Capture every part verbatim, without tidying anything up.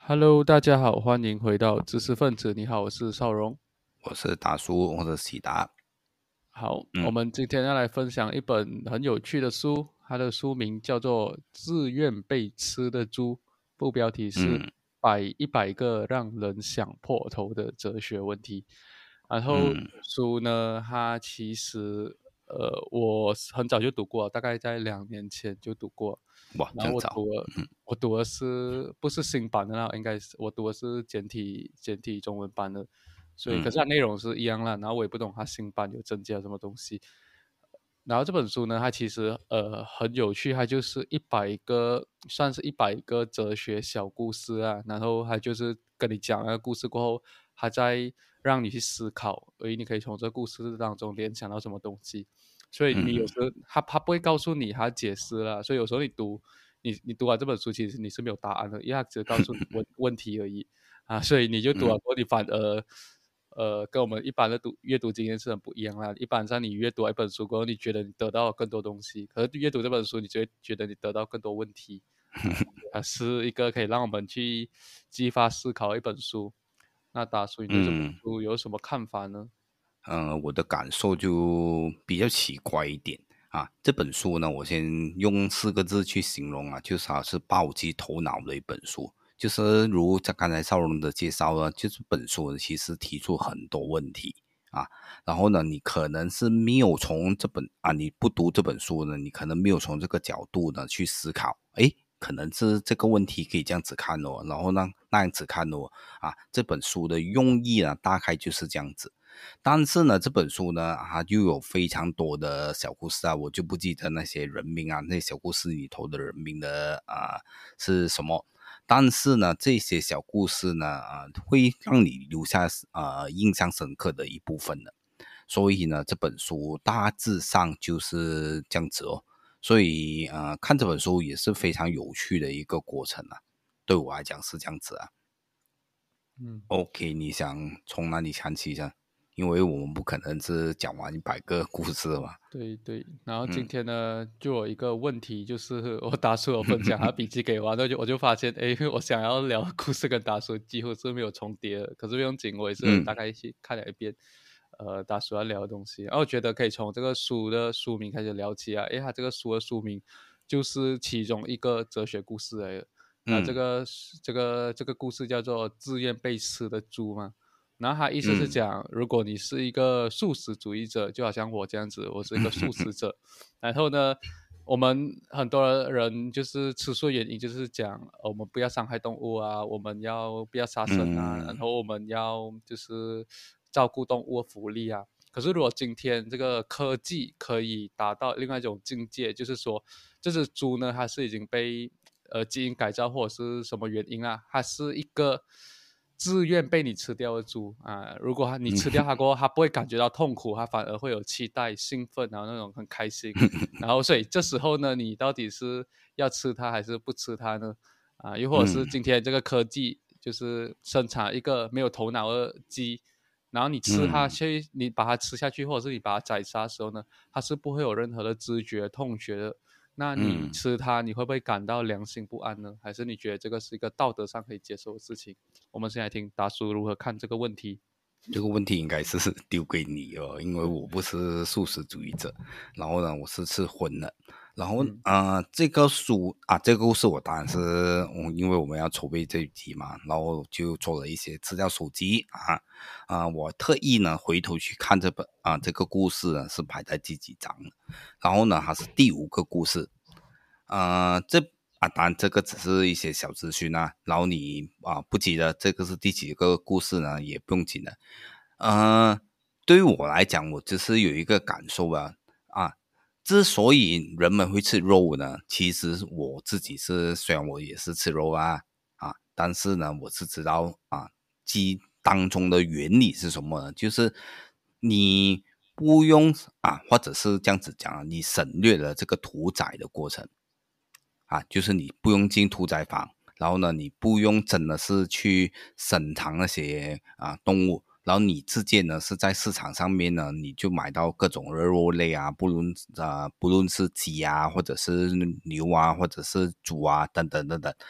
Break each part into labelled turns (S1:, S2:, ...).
S1: Hello，大家好，欢迎回到知识分子。你好，我是邵荣。
S2: 我是达叔或者喜达。
S1: 好，我
S2: 嗯
S1: 们今天要来分享一本很有趣的书，它的书名叫做《自愿被吃的猪》，副标题是
S2: 嗯
S1: 百一百个让人想破头的哲学问题。然后
S2: 嗯，
S1: 书呢，它其实呃，我很早就读过，大概在两年前就读过。
S2: 哇，
S1: 然后
S2: 这样早。
S1: 我读了，
S2: 嗯
S1: 我读的是不是新版的啦？应该是我读的是简体简体中文版的。所以可是
S2: 嗯
S1: 它内容是一样啦，然后我也不懂它新版有增加什么东西。然后这本书呢，它其实呃很有趣，它就是一百个，算是一百个哲学小故事啊。然后它就是跟你讲那个故事过后，它再让你去思考，所以你可以从这个故事当中联想到什么东西。所以你有
S2: 嗯
S1: 时候他他不会告诉你他解释了，所以有时候你读你你读完这本书，其实你是没有答案的，因为他只告诉你问问题而已。啊，所以你就读完
S2: 嗯
S1: 过后，你反而呃跟我们一般的读阅读经验是很不一样啦。一般上你阅读一本书过后，你觉得你得到更多东西，可是阅读这本书，你就会觉得你得到更多问题。啊，它是一个可以让我们去激发思考的一本书。那大叔，你对这本
S2: 嗯
S1: 书有什么看法呢？
S2: 呃，我的感受就比较奇怪一点啊。这本书呢，我先用四个字去形容啊，就是它是暴击头脑的一本书。就是如在刚才少龙的介绍呢，就是本书其实提出很多问题啊，然后呢，你可能是没有从这本啊，你不读这本书呢，你可能没有从这个角度呢去思考，诶，可能是这个问题可以这样子看哦，然后呢那样子看哦，啊，这本书的用意呢，大概就是这样子。但是呢，这本书呢，它又有非常多的小故事啊，我就不记得那些人名啊，那些小故事里头的人名的啊、呃是什么。但是呢，这些小故事呢，啊、呃，会让你留下呃印象深刻的一部分的。所以呢，这本书大致上就是这样子哦。所以呃，看这本书也是非常有趣的一个过程啊。对我来讲是这样子啊。
S1: 嗯。
S2: OK，你想从哪里看起呢？因为我们不可能是讲完一百个故事嘛。
S1: 对对，然后今
S2: 嗯
S1: 天呢，就有一个问题，就是我达叔有分享他笔记给我，那就我就发现，诶，我想要聊的故事跟达叔几乎是没有重叠的，可是不用紧，我也是有大
S2: 嗯
S1: 概去看了一遍，呃，达叔要聊的东西，然后我觉得可以从这个书的书名开始聊起啊，诶，他这个书的书名就是其中一个哲学故事来的。那这
S2: 嗯
S1: 个这个这个故事叫做自愿被吃的猪嘛。然后他意思是
S2: 嗯
S1: 讲，如果你是一个素食主义者，就好像我这样子，我是一个素食者。然后呢，我们很多人就是吃素的原因，就是讲呃我们不要伤害动物啊，我们要不要杀生啊，然
S2: 嗯
S1: 后我们要就是照顾动物的福利啊。可是如果今天这个科技可以达到另外一种境界，就是说这只猪呢，它是已经被呃基因改造或者是什么原因啊，它是一个自愿被你吃掉的猪啊。如果它你吃掉它过后，它不会感觉到痛苦，它反而会有期待、兴奋，然后那种很开心。然后所以这时候呢，你到底是要吃它还是不吃它呢？啊，又或者是
S2: 嗯
S1: 今天这个科技就是生产一个没有头脑的鸡，然后你吃它
S2: 嗯
S1: 去，你把它吃下去，或者是你把它宰杀的时候呢，它是不会有任何的知觉、痛觉的。那你
S2: 嗯。
S1: 吃它，你会不会感到良心不安呢？还是你觉得这个是一个道德上可以接受的事情？我们先来听达叔如何看这个问题。
S2: 这个问题应该是丢给你哦，因为我不是素食主义者，然后呢，我是吃荤的，然后
S1: 嗯
S2: 呃，这个书啊，这个故事我当然是，嗯，因为我们要筹备这一集嘛，然后就做了一些资料搜集啊啊，我特意呢回头去看这本啊这个故事呢是排在第几章的，然后呢，它是第五个故事，呃，这啊，当然这个只是一些小资讯啊，然后你啊不记得这个是第几个故事呢，也不用紧的。呃，对于我来讲，我只是有一个感受啊啊，之所以人们会吃肉呢，其实我自己是虽然我也是吃肉啊啊，但是呢，我是知道啊鸡当中的原理是什么呢？就是你不用啊，或者是这样子讲啊，你省略了这个屠宰的过程。啊，就是你不用进屠宰房，然后呢，你不用真的是去审查那些啊动物，然后你直接呢是在市场上面呢，你就买到各种的肉类啊，不论啊不论是鸡啊，或者是牛啊，或者是猪啊等等等等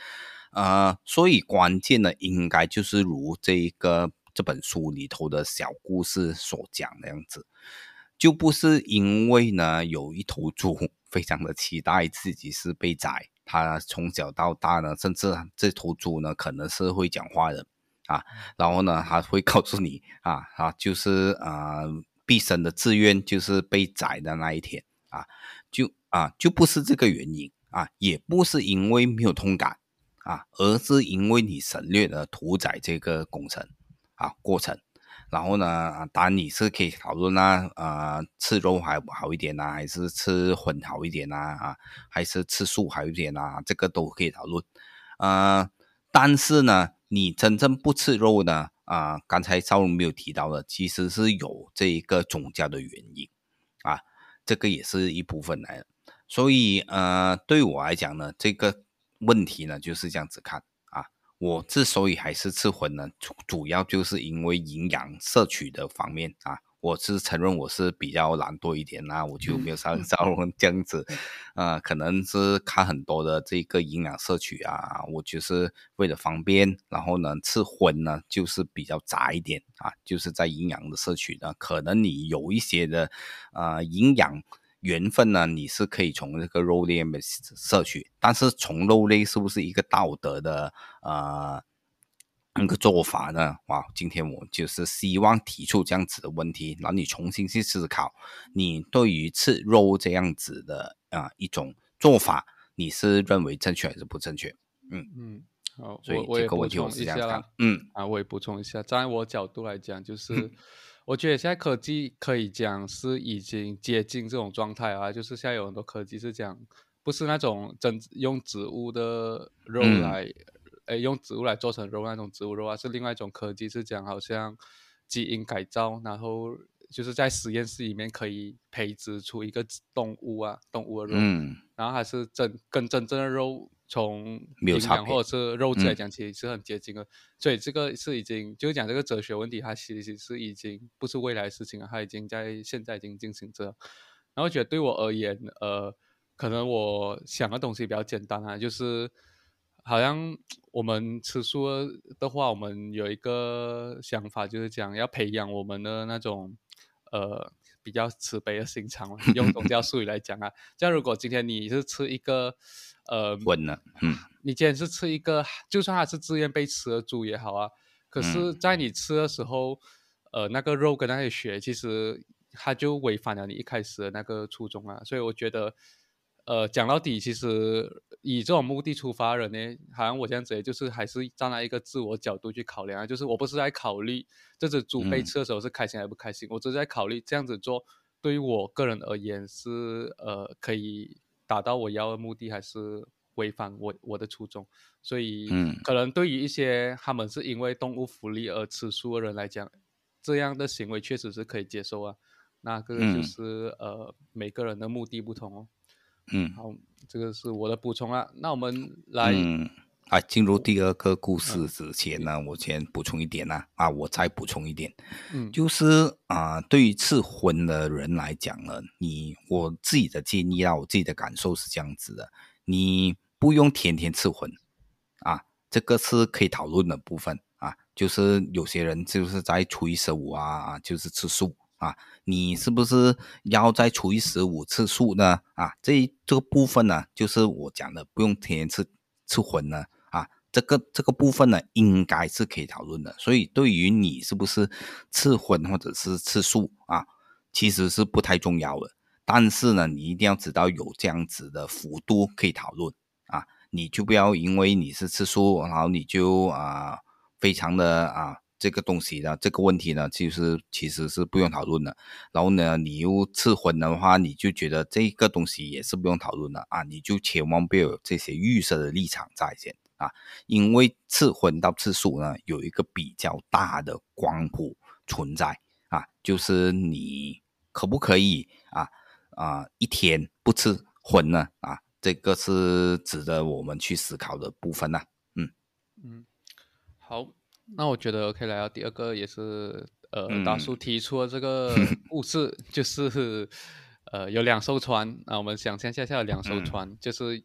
S2: 呃，所以关键呢，应该就是如这个这本书里头的小故事所讲的样子，就不是因为呢有一头猪非常的期待自己是被宰，他从小到大呢，甚至这头猪呢可能是会讲话的啊，然后呢他会告诉你啊，他就是呃毕生的志愿就是被宰的那一天啊，就啊就不是这个原因啊，也不是因为没有痛感啊，而是因为你省略了屠宰这个工程啊过程。然后呢，当然你是可以讨论啊，呃，吃肉还好一点啊，还是吃荤好一点啊，啊，还是吃素好一点啊，这个都可以讨论。呃，但是呢，你真正不吃肉呢，啊、呃，刚才邵荣没有提到的，其实是有这一个宗教的原因啊，这个也是一部分来的。所以呃，对我来讲呢，这个问题呢就是这样子看啊。我之所以还是吃荤呢，主主要就是因为营养摄取的方面啊。我是承认我是比较懒惰一点啦，我就没有像赵荣这样子，呃，可能是看很多的这个营养摄取啊，我就是为了方便，然后呢吃荤呢就是比较杂一点啊，就是在营养的摄取呢，可能你有一些的呃营养缘分呢，你是可以从这个肉类里面摄取，但是从肉类是不是一个道德的呃那个做法呢？哇，今天我就是希望提出这样子的问题，让你重新去思考，你对于吃肉这样子的啊、呃、一种做法，你是认为正确还是不正确？嗯
S1: 嗯，好，
S2: 所
S1: 我我也补
S2: 以这个问题我
S1: 充一下啦。
S2: 是这样子看，嗯
S1: 啊，我也补充一下，站在我角度来讲，就是我觉得现在科技可以讲是已经接近这种状态啊，就是现在有很多科技是讲不是那种真用植物的肉
S2: 嗯
S1: 来，诶，用植物来做成肉那种植物肉啊，是另外一种科技，是讲好像基因改造，然后就是在实验室里面可以培植出一个动物啊，动物的肉。
S2: 嗯，
S1: 然后还是真跟真正的肉从
S2: 没有
S1: 营
S2: 差别，
S1: 养或者是肉质来
S2: 嗯
S1: 讲，其实是很接近的。所以这个是已经就是讲这个哲学问题，它其实是已经不是未来的事情了，它已经在现在已经进行着。然后我觉得对我而言，呃，可能我想的东西比较简单啊，就是好像我们吃素的话，我们有一个想法，就是讲要培养我们的那种呃比较慈悲的心肠嘛。用宗教术语来讲啊，这样如果今天你是吃一个呃，
S2: 混了，嗯
S1: 你今天是吃一个，就算它是自愿被吃的猪也好啊，可是
S2: 嗯
S1: 在你吃的时候，呃，那个肉跟那些血，其实它就违反了你一开始的那个初衷啊。所以我觉得，呃，讲到底，其实以这种目的出发的人呢，好像我这样子，也就是还是站在一个自我角度去考量啊，就是我不是在考虑这只猪被
S2: 嗯
S1: 吃的时候是开心还是不开心，我只是在考虑这样子做对于我个人而言是呃可以达到我要的目的，还是违反我我的初衷。所以
S2: 嗯
S1: 可能对于一些他们是因为动物福利而吃素的人来讲，这样的行为确实是可以接受啊。那个就
S2: 嗯
S1: 是呃每个人的目的不同哦。
S2: 嗯
S1: 好，这个是我的补充啊。那我们来，
S2: 嗯。啊，进入
S1: 我
S2: 第二个故事
S1: 嗯，
S2: 之前
S1: 你
S2: 呢，我先补充一点呢，啊，我再补充一点，
S1: 嗯
S2: 就是啊、对于吃荤的人来讲呢，你我自己的建议啊，我自己的感受是这样子的，你不用天天吃荤啊，这个是可以讨论的部分啊，就是有些人就是在初一十五啊，就是吃素啊，你是不是要在初一十五吃素呢？啊，这这个部分呢，就是我讲的，不用天天吃吃荤呢。啊，这个这个部分呢，应该是可以讨论的。所以对于你是不是吃荤或者是吃素啊，其实是不太重要的。但是呢，你一定要知道有这样子的幅度可以讨论啊，你就不要因为你是吃素，然后你就啊、非常的啊这个东西呢，这个问题呢，其实其实是不用讨论的。然后呢，你又吃荤的话，你就觉得这个东西也是不用讨论的啊，你就千万不要有这些预设的立场在先。啊，因为吃荤到吃素呢，有一个比较大的光谱存在啊，就是你可不可以啊啊一天不吃荤呢？啊，这个是值得我们去思考的部分呢、嗯
S1: 嗯，好，那我觉得可以来到第二个，也是呃大叔
S2: 嗯
S1: 提出的这个故事，就是呃有两艘船啊，我们想象一下，下有两艘
S2: 嗯
S1: 船，就是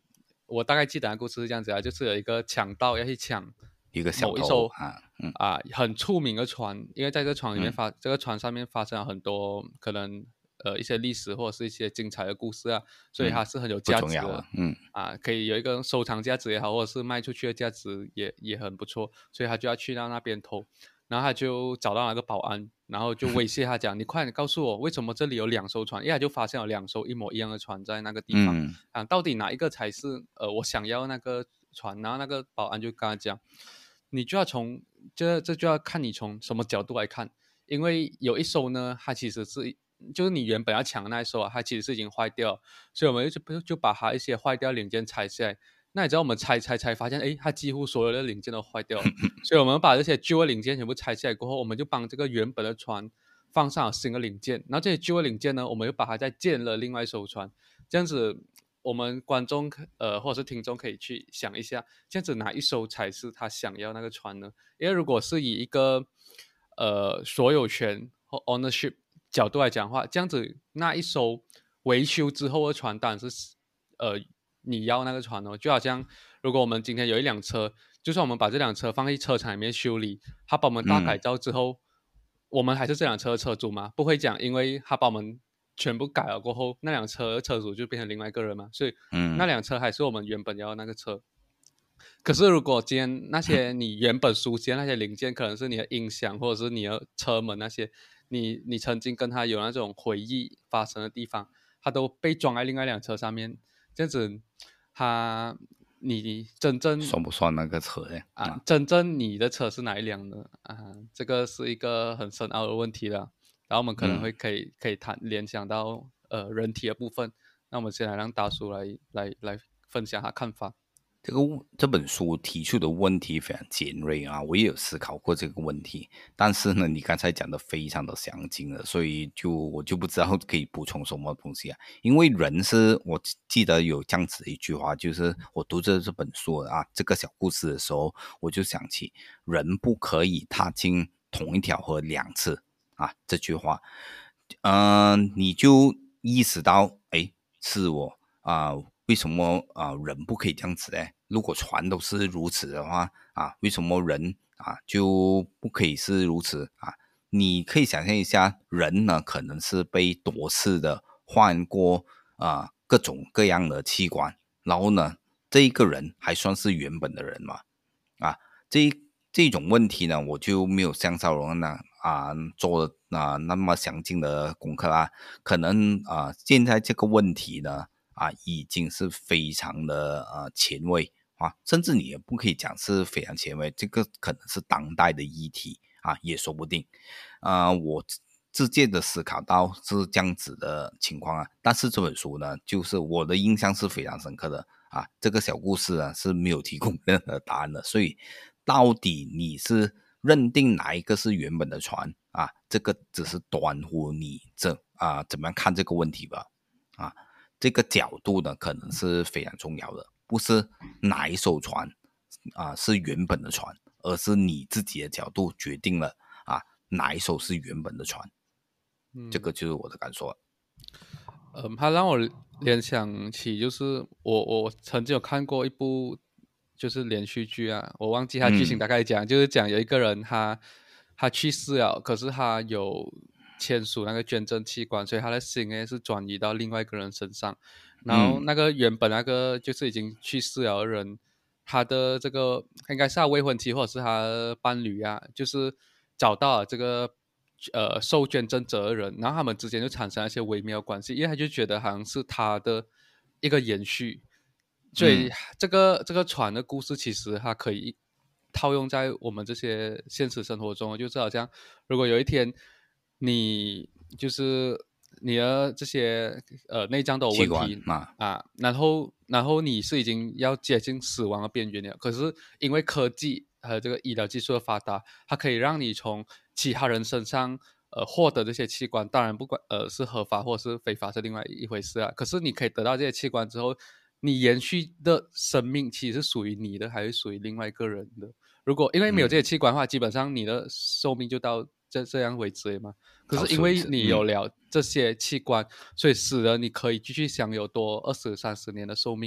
S1: 我大概记得的故事是这样子啊，就是有一个强盗要去抢
S2: 一个小偷
S1: 某一艘
S2: 啊，嗯
S1: 啊很出名的船，因为在这个船里面
S2: 嗯
S1: 发，这个船上面发生了很多可能呃一些历史或者是一些精彩的故事啊，所以它
S2: 嗯，
S1: 是很有
S2: 不
S1: 价值的
S2: 重要了，嗯
S1: 啊，可以有一个收藏价值也好，或者是卖出去的价值也也很不错，所以他就要去到那边偷。然后他就找到那个保安，然后就威胁他讲：“你快点告诉我，为什么这里有两艘船？”因为他就发现有两艘一模一样的船在那个地方
S2: 嗯
S1: 啊，到底哪一个才是呃我想要那个船？然后那个保安就跟他讲：“你就要从这这就要看你从什么角度来看，因为有一艘呢，它其实是就是你原本要抢的那一艘啊，它其实是已经坏掉，所以我们就就把它一些坏掉零件拆下来。那你知道我们拆拆拆发现，诶，它几乎所有的零件都坏掉了。”所以我们把这些旧的零件全部拆下来过后，我们就帮这个原本的船放上了新的零件，然后这些旧的零件呢，我们又把它再建了另外一艘船，这样子我们观众呃或者是听众可以去想一下，这样子哪一艘才是他想要那个船呢？因为如果是以一个呃所有权或 ownership 角度来讲的话，这样子那一艘维修之后的船当然是呃你要那个船哦，就好像如果我们今天有一辆车，就算我们把这辆车放在车厂里面修理，他把我们大改
S2: 嗯
S1: 造之后，我们还是这辆车的车主嘛，不会讲因为他把我们全部改了过后，那辆车的车主就变成另外一个人嘛，所以那
S2: 嗯
S1: 辆车还是我们原本要的那个车。可是如果今天那些你原本熟悉的那些零件，可能是你的音响或者是你的车门那些，你你曾经跟他有那种回忆发生的地方，它都被装在另外一辆车上面，这样子，他你真正
S2: 算不算那个车呢？
S1: 啊，
S2: 啊，
S1: 真正你的车是哪一辆呢？啊，这个是一个很深奥的问题了。然后我们可能
S2: 嗯。
S1: 会可以可以谈联想到呃人体的部分。那我们先来让大叔来来来分享他看法。
S2: 这个这本书提出的问题非常尖锐啊，我也有思考过这个问题，但是呢，你刚才讲的非常的详尽了，所以就我就不知道可以补充什么东西啊。因为人是我记得有这样子的一句话，就是我读着这本书啊，这个小故事的时候，我就想起人不可以踏进同一条河两次啊这句话，嗯、呃，你就意识到，哎，是我啊。呃为什么啊、呃、人不可以这样子呢？如果船都是如此的话啊，为什么人啊就不可以是如此啊？你可以想象一下，人呢可能是被多次的换过啊各种各样的器官，然后呢，这一个人还算是原本的人吗？啊，这这种问题呢，我就没有像邵荣那啊做啊那么详尽的功课啦。可能啊，现在这个问题呢。啊，已经是非常的呃前卫啊，甚至你也不可以讲是非常前卫，这个可能是当代的议题啊，也说不定。啊、呃，我直接的思考到是这样子的情况啊，但是这本书呢，就是我的印象是非常深刻的啊，这个小故事啊是没有提供任何答案的，所以到底你是认定哪一个是原本的船啊？这个只是端乎你这啊怎么样看这个问题吧啊。这个角度呢，可能是非常重要的，不是哪一艘船啊、呃、是原本的船，而是你自己的角度决定了啊哪一艘是原本的船。嗯，这个就是我的感受了。
S1: 嗯，他让我联想起，就是我我曾经有看过一部就是连续剧啊，我忘记他剧情大概讲，嗯、就是讲有一个人他他去世了，可是他有签署那个捐赠器官，所以他的心呢是转移到另外一个人身上，然后那个原本那个就是已经去世了的人，他的这个应该是他未婚妻或者是他的伴侣啊，就是找到了这个呃受捐赠者的人，然后他们之间就产生了一些微妙关系，因为他就觉得好像是他的一个延续，所以这个、嗯、这个船的故事其实它可以套用在我们这些现实生活中，就是好像如果有一天你就是你的这些呃内脏都有问题啊, 啊，然后然后你是已经要接近死亡的边缘了，可是因为科技和这个医疗技术的发达，它可以让你从其他人身上呃获得这些器官，当然不管呃是合法或是非法是另外一回事啊。可是你可以得到这些器官之后，你延续的生命其实是属于你的，还是属于另外一个人的？如果因为没有这些器官的话，嗯、基本上你的寿命就到这这样为止嘛。可是因为你有了这些器官，嗯、所以使得你可以继续享有多二十三十年的寿命。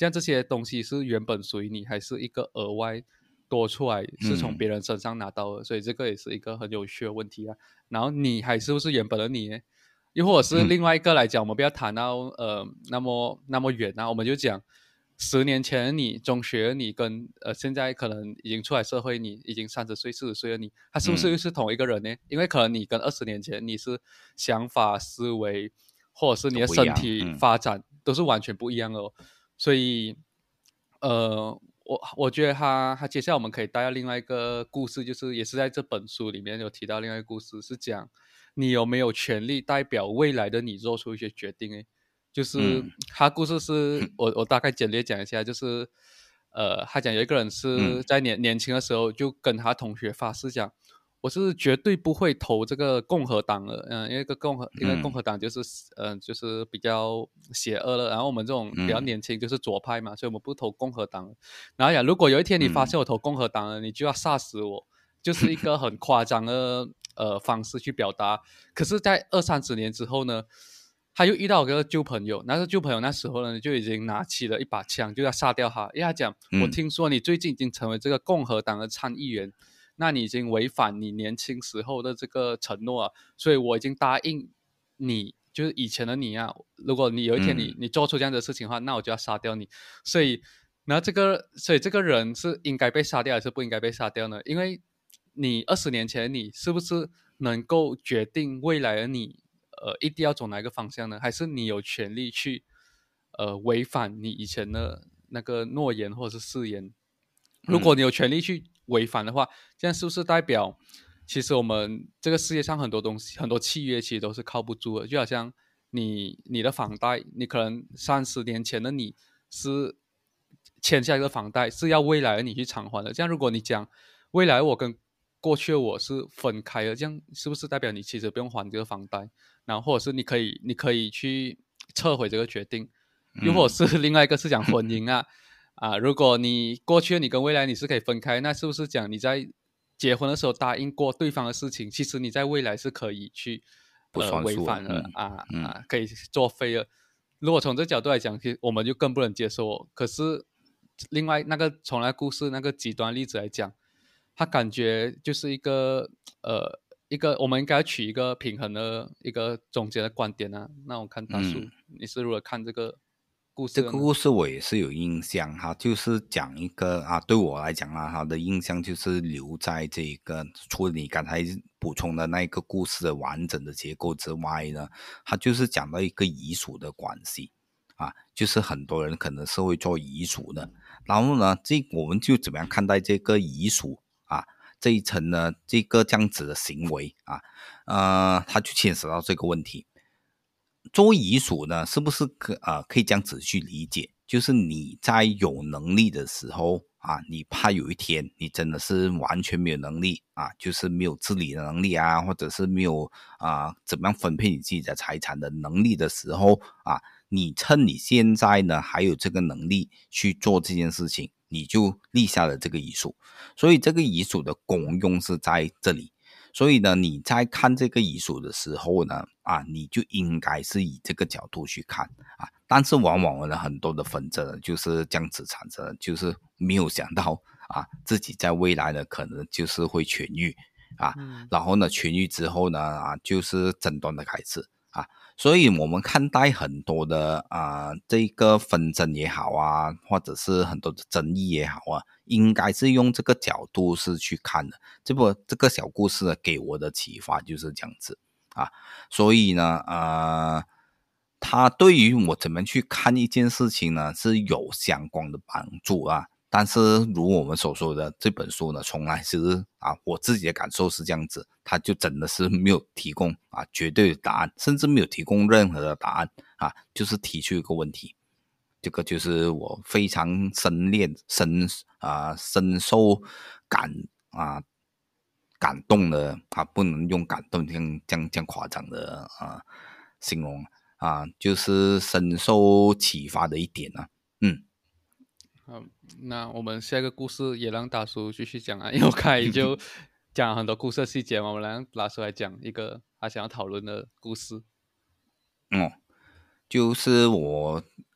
S1: 这样这些东西是原本属于你，还是一个额外多出来是从别人身上拿到的？嗯、所以这个也是一个很有趣的问题啊。然后你还是不是原本的你呢？又或者是另外一个来讲，我们不要谈到呃那么那么远啊，我们就讲十年前的你，中学的你跟呃现在可能已经出来社会，你已经三十岁、四十岁的你，他是不是又是同一个人呢？嗯、因为可能你跟二十年前你是想法、思维，或者是你的身体发展都,、嗯、都是完全不一样的哦。所以呃，我我觉得他他接下来我们可以带到另外一个故事，就是也是在这本书里面有提到另外一个故事，是讲你有没有权利代表未来的你做出一些决定诶。就是他故事是、嗯、我我大概简略讲一下，就是呃，他讲有一个人是在年、嗯、年轻的时候就跟他同学发誓讲，我是绝对不会投这个共和党的，嗯、呃，因为个共和，因为共和党就是嗯、呃，就是比较邪恶了。然后我们这种比较年轻就是左派嘛，嗯、所以我们不投共和党。然后讲，如果有一天你发现我投共和党了，嗯、你就要杀死我，就是一个很夸张的呃方式去表达。可是，在二三十年之后呢？他又遇到一个旧朋友，那个旧朋友那时候呢就已经拿起了一把枪，就要杀掉他。因为他讲，我听说你最近已经成为这个共和党的参议员，那你已经违反你年轻时候的这个承诺了，所以我已经答应你，就是以前的你啊，如果你有一天你、嗯、你做出这样的事情的话，那我就要杀掉你。所以，然后这个，所以这个人是应该被杀掉还是不应该被杀掉呢？因为你二十年前你是不是能够决定未来的你？呃，一定要走哪一个方向呢？还是你有权利去呃违反你以前的那个诺言或者是誓言？如果你有权利去违反的话，这样是不是代表其实我们这个世界上很多东西、很多契约其实都是靠不住的？就好像你你的房贷，你可能三十年前的你是签下一个房贷，是要未来的你去偿还的。这样如果你讲未来我跟过去的我是分开的，这样是不是代表你其实不用还这个房贷？然后或者是你可以你可以去撤回这个决定，又或者是另外一个是讲婚姻啊、嗯、啊，如果你过去你跟未来你是可以分开，那是不是讲你在结婚的时候答应过对方的事情，其实你在未来是可以去呃违反的、嗯、啊、嗯、啊，可以作废了。如果从这角度来讲，其实我们就更不能接受。可是另外那个从那故事那个极端例子来讲，他感觉就是一个呃。一个我们应该取一个平衡的一个中间的观点啊。那我看大叔、嗯、你是如何看这个故事？
S2: 这个故事我也是有印象哈，就是讲一个啊，对我来讲啊，他的印象就是留在这个除了你刚才补充的那个故事的完整的结构之外呢，他就是讲到一个遗属的关系啊，就是很多人可能是会做遗属的，然后呢，这我们就怎么样看待这个遗属啊？这一层呢，这个这样子的行为啊，呃，它就牵涉到这个问题。作为遗属呢，是不是可呃可以这样子去理解？就是你在有能力的时候啊，你怕有一天你真的是完全没有能力啊，就是没有自理的能力啊，或者是没有啊怎么样分配你自己的财产的能力的时候啊，你趁你现在呢还有这个能力去做这件事情。你就立下了这个遗属，所以这个遗属的功用是在这里。所以呢，你在看这个遗属的时候呢，啊，你就应该是以这个角度去看啊。但是往往呢，很多的纷争就是这样子产生，就是没有想到啊，自己在未来呢可能就是会痊愈啊，嗯、然后呢痊愈之后呢啊，就是争端的开始。啊，所以我们看待很多的啊、呃，这个纷争也好啊，或者是很多的争议也好啊，应该是用这个角度是去看的。这不，这个小故事给我的启发就是这样子啊。所以呢，呃，它对于我怎么去看一件事情呢，是有相关的帮助啊。但是如我们所说的这本书呢，从来是啊，我自己的感受是这样子，它就真的是没有提供啊绝对的答案，甚至没有提供任何的答案啊，就是提出一个问题。这个就是我非常深恋深啊深受感啊感动的啊，不能用感动这样这样这样夸张的啊形容啊，就是深受启发的一点啊，嗯。
S1: 好，那我们下一个故事也让大叔继续讲啊，因为我刚才就讲了很多故事细节嘛，我们让大叔来讲一个他想要讨论的故事。
S2: 哦，就是我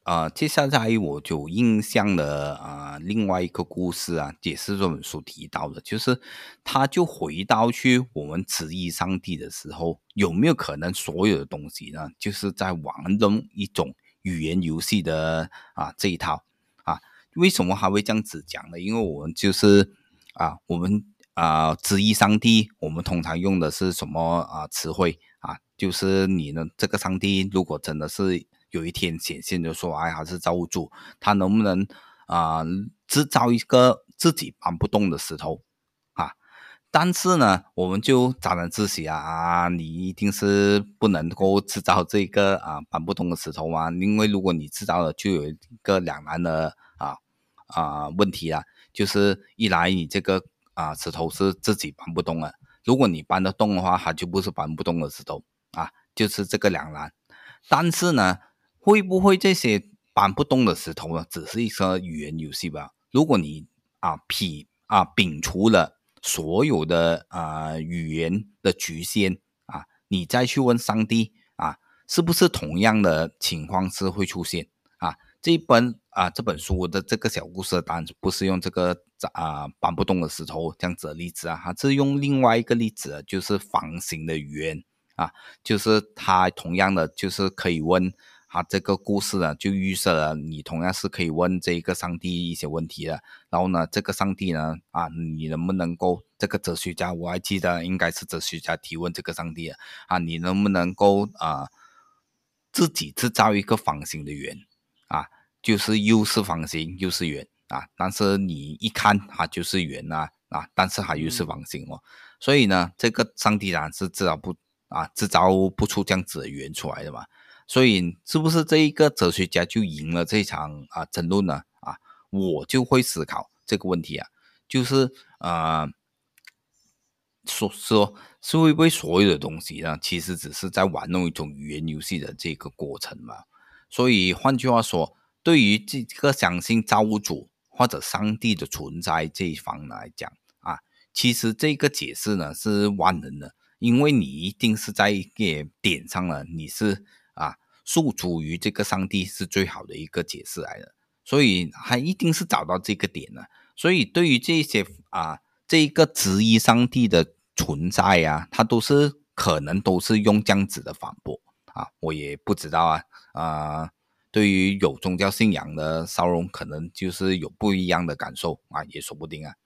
S2: 呃，接下来我就印象了啊、呃，另外一个故事啊，也是这本书提到的，就是他就回到去我们质疑上帝的时候，有没有可能所有的东西呢，就是在玩弄一种语言游戏的啊这一套啊？为什么还会这样子讲呢？因为我们就是啊，我们啊质疑上帝，我们通常用的是什么啊词汇啊？就是你呢，这个上帝如果真的是有一天显现就说，哎，他是造物主，他能不能啊、呃制造一个自己搬不动的石头啊？但是呢，我们就沾沾自喜啊啊，你一定是不能够制造这个啊搬不动的石头嘛，因为如果你制造了，就有一个两难的啊啊问题啊，就是一来你这个啊石头是自己搬不动了，如果你搬得动的话，它就不是搬不动的石头啊，就是这个两难。但是呢，会不会这些搬不动的石头呢，只是一个语言游戏吧？如果你啊撇啊摒除了所有的啊语言的局限啊，你再去问上帝啊，是不是同样的情况是会出现啊？这一本啊这本书的这个小故事当然不是用这个啊搬不动的石头这样子的例子啊，它是用另外一个例子，就是方形的语言。啊，就是他同样的，就是可以问他这个故事呢，就预设了你同样是可以问这个上帝一些问题的。然后呢，这个上帝呢，啊，你能不能够这个哲学家，我还记得应该是哲学家提问这个上帝的啊，你能不能够啊自己制造一个方形的圆啊，就是又是方形又是圆啊，但是你一看它就是圆啊啊，但是它又是方形哦。所以呢，这个上帝当然是制造不啊制造不出这样子的圆出来的嘛。所以是不是这一个哲学家就赢了这场啊争论呢？啊，我就会思考这个问题啊，就是呃说说是会不会所有的东西呢，其实只是在玩弄一种语言游戏的这个过程嘛？所以换句话说，对于这个相信造物主或者上帝的存在这一方来讲啊，其实这个解释呢是万能的，因为你一定是在一个点上了，你是啊诉诸于这个上帝是最好的一个解释来的，所以他一定是找到这个点了。所以对于这些啊这一个质疑上帝的存在啊，他都是可能都是用这样子的反驳啊，我也不知道啊啊。呃对于有宗教信仰的烧荣，可能就是有不一样的感受啊，也说不定啊。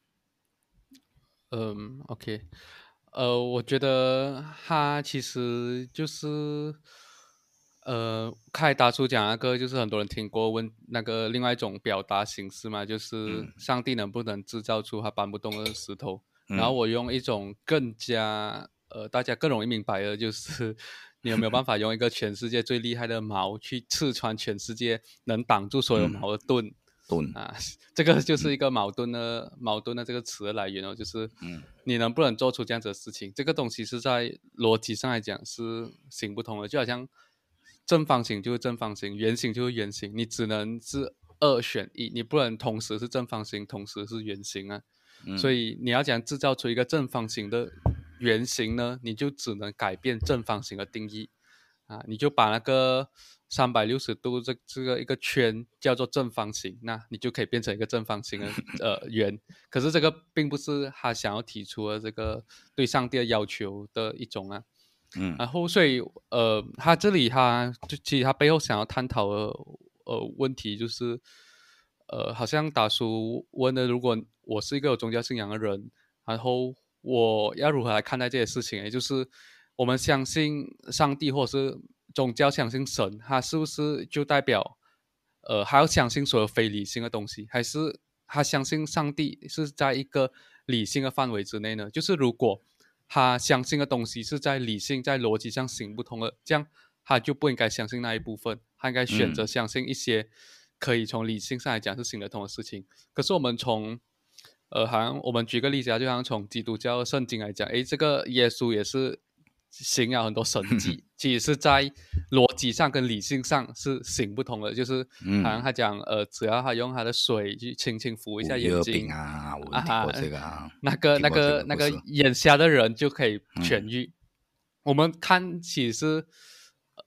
S1: 嗯，OK，呃，我觉得他其实就是，呃，开大叔讲那个，就是很多人听过问那个另外一种表达形式嘛，就是
S2: 嗯
S1: 上帝能不能制造出他搬不动的石头？然后
S2: 嗯
S1: 我用一种更加呃大家更容易明白的，就是你有没有办法用一个全世界最厉害的矛去刺穿全世界能挡住所有
S2: 嗯，
S1: 矛的盾？
S2: 盾，
S1: 啊，这个就
S2: 嗯
S1: 是一个矛盾的矛盾的这个词的来源哦，就是
S2: 嗯
S1: 你能不能做出这样子的事情，这个东西是在逻辑上来讲是行不通的，就好像正方形就是正方形，圆形就是圆形，你只能是二选一，你不能同时是正方形，同时是圆形啊。所
S2: 嗯
S1: 以你要讲制造出一个正方形的圆形呢，你就只能改变正方形的定义。啊，你就把那个三百六十度这这个一个圈叫做正方形，那你就可以变成一个正方形的呃圆。可是这个并不是他想要提出的这个对上帝的要求的一种啊。
S2: 嗯
S1: 然后所以呃，他这里他就其实他背后想要探讨的呃问题就是，呃，好像达叔问的，如果我是一个有宗教信仰的人，然后我要如何来看待这些事情？也就是我们相信上帝或者是宗教相信神，它是不是就代表呃还要相信所有非理性的东西，还是他相信上帝是在一个理性的范围之内呢？就是如果他相信的东西是在理性、在逻辑上行不通的，这样他就不应该相信那一部分，他应该选择
S2: 嗯
S1: 相信一些可以从理性上来讲是行得通的事情。可是我们从呃，好像我们举个例子啊，就好像从基督教圣经来讲，诶，这个耶稣也是行了很多神迹，其实是在逻辑上跟理性上是行不通的。就是好像
S2: 嗯，
S1: 他讲，呃，只要他用他的水去轻轻抚一下
S2: 五月饼
S1: 眼睛
S2: 啊，我
S1: 啊哈，
S2: 听过这个啊，
S1: 那个那
S2: 听过这
S1: 个那个
S2: 个故事。
S1: 眼瞎的人就可以痊
S2: 嗯
S1: 愈。我们看起是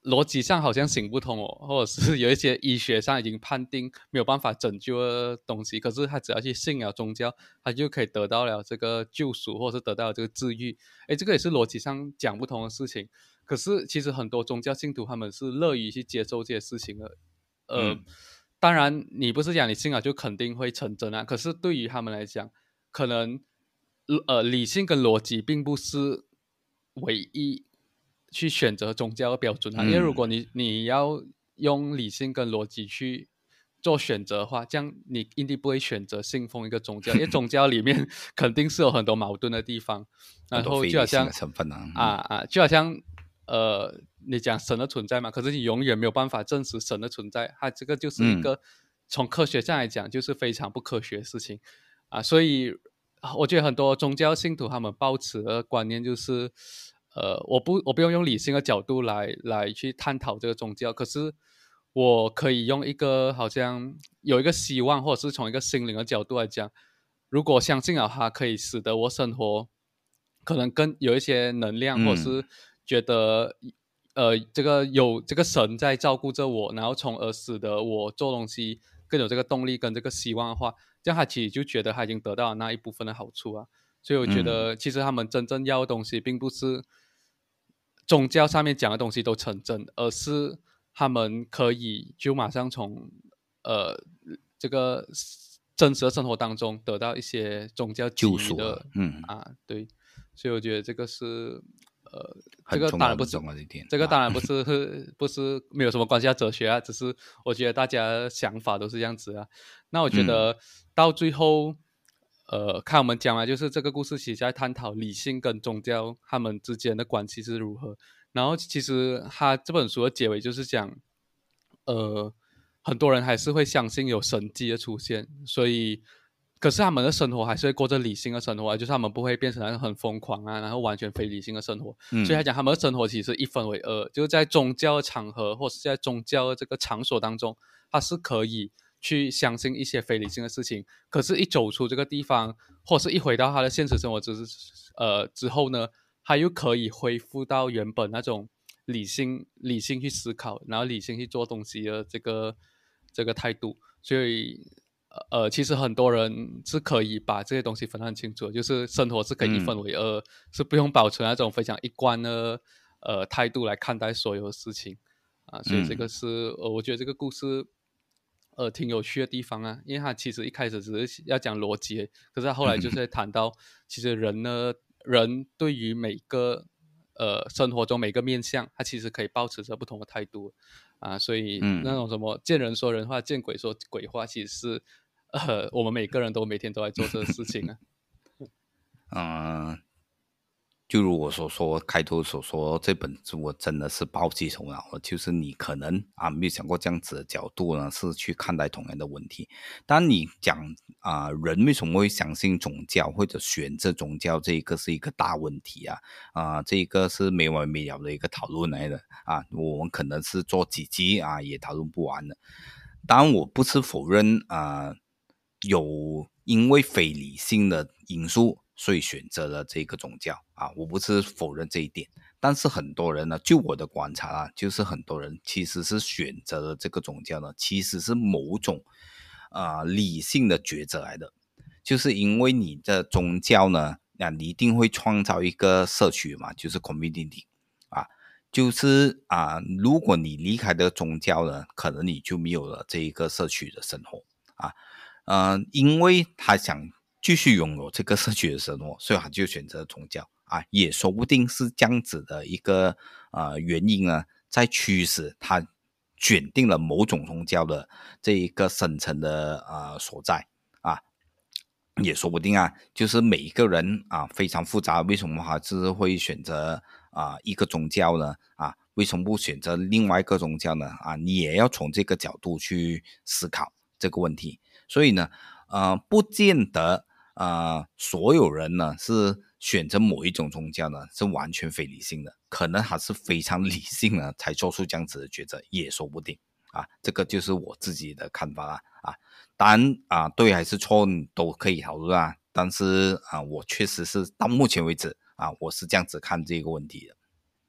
S1: 逻辑上好像行不通哦，或者是有一些医学上已经判定没有办法拯救的东西，可是他只要去信了宗教，他就可以得到了这个救赎，或者是得到了这个治愈。诶，这个也是逻辑上讲不通的事情。可是其实很多宗教信徒他们是乐于去接受这些事情的。呃，
S2: 嗯
S1: 当然你不是讲你信了就肯定会成真啊，可是对于他们来讲，可能呃理性跟逻辑并不是唯一去选择宗教的标准啊。因为如
S2: 嗯
S1: 果你你要用理性跟逻辑去做选择的话，这样你一定不会选择信奉一个宗教，因为宗教里面肯定是有很多矛盾的地方。然
S2: 很多
S1: 后就好像
S2: 非理性的成分啊，
S1: 啊
S2: 嗯
S1: 啊，就好像呃，你讲神的存在嘛，可是你永远没有办法证实神的存在，它这个就是一
S2: 嗯
S1: 个从科学上来讲就是非常不科学的事情啊。所以啊我觉得很多宗教信徒他们抱持的观念就是，呃，我不我不用用理性的角度来来去探讨这个宗教，可是我可以用一个好像有一个希望，或者是从一个心灵的角度来讲，如果相信了它可以使得我生活可能更有一些能量，或者
S2: 嗯
S1: 是觉得呃这个有这个神在照顾着我，然后从而使得我做东西更有这个动力跟这个希望的话，这样他其实就觉得他已经得到了那一部分的好处啊。所以我觉
S2: 嗯
S1: 得其实他们真正要的东西并不是宗教上面讲的东西都成真，而是他们可以就马上从呃这个真实的生活当中得到一些宗教给
S2: 救赎啊，
S1: 予的
S2: 嗯，
S1: 啊，对，所以我觉得这个是呃，这
S2: 很重要很
S1: 个当然不是
S2: 重要的一点
S1: 这个
S2: 啊，
S1: 当然不是不是没有什么关系啊，哲学啊，只是我觉得大家想法都是这样子啊。那我觉
S2: 嗯
S1: 得到最后，呃，看我们讲啊，就是这个故事其实在探讨理性跟宗教他们之间的关系是如何。然后其实他这本书的结尾就是讲，呃，很多人还是会相信有神迹的出现，所以可是他们的生活还是会过着理性的生活啊，就是他们不会变成那种很疯狂啊，然后完全非理性的生活。所以他
S2: 嗯
S1: 讲他们的生活其实一分为二，就是在宗教的场合或是在宗教的这个场所当中，他是可以去相信一些非理性的事情，可是，一走出这个地方，或是一回到他的现实生活之呃之后呢，他又可以恢复到原本那种理性、理性去思考，然后理性去做东西的这个这个态度。所以，呃，其实很多人是可以把这些东西分得很清楚的，就是生活是可以一分
S2: 嗯
S1: 为二，是不用保存那种非常一贯的呃态度来看待所有的事情啊。所以这个
S2: 嗯
S1: 是呃，我觉得这个故事呃挺有趣的地方啊，因为他其实一开始只是要讲逻辑，可是他后来就是会谈到，其实人呢，人对于每个呃生活中每个面向，他其实可以保持着不同的态度啊，所以那
S2: 嗯
S1: 种什么见人说人话，见鬼说鬼话，其实是呃我们每个人都每天都在做这个事情啊。
S2: 嗯，就如我所说，开头所说，这本书我真的是暴击头脑了。就是你可能啊没有想过这样子的角度呢，是去看待同样的问题。当你讲啊、人为什么会相信宗教或者选择宗教，这一个是一个大问题啊啊、这一个是没完没了的一个讨论来的啊。我们可能是做几集啊也讨论不完的。当然，我不是否认啊、有因为非理性的因素，所以选择了这个宗教啊，我不是否认这一点，但是很多人呢，就我的观察啊，就是很多人其实是选择了这个宗教呢，其实是某种啊、呃理性的抉择来的，就是因为你的宗教呢，那、你一定会创造一个社区嘛，就是 community 啊。就是啊，如果你离开了宗教呢，可能你就没有了这一个社区的生活啊。呃，因为他想继续拥有这个社区的生活，所以他就选择宗教啊，也说不定是这样子的一个呃原因呢，在驱使他选定了某种宗教的这一个深层的呃所在啊，也说不定啊，就是每一个人啊非常复杂，为什么还是会选择啊一个宗教呢？啊，为什么不选择另外一个宗教呢？啊，你也要从这个角度去思考这个问题。所以呢，呃，不见得呃所有人呢是选择某一种宗教呢是完全非理性的，可能还是非常理性呢才做出这样子的抉择，也说不定啊。这个就是我自己的看法啦啊。当然啊，对还是错都可以讨论啊，但是啊，我确实是到目前为止啊，我是这样子看这个问题的。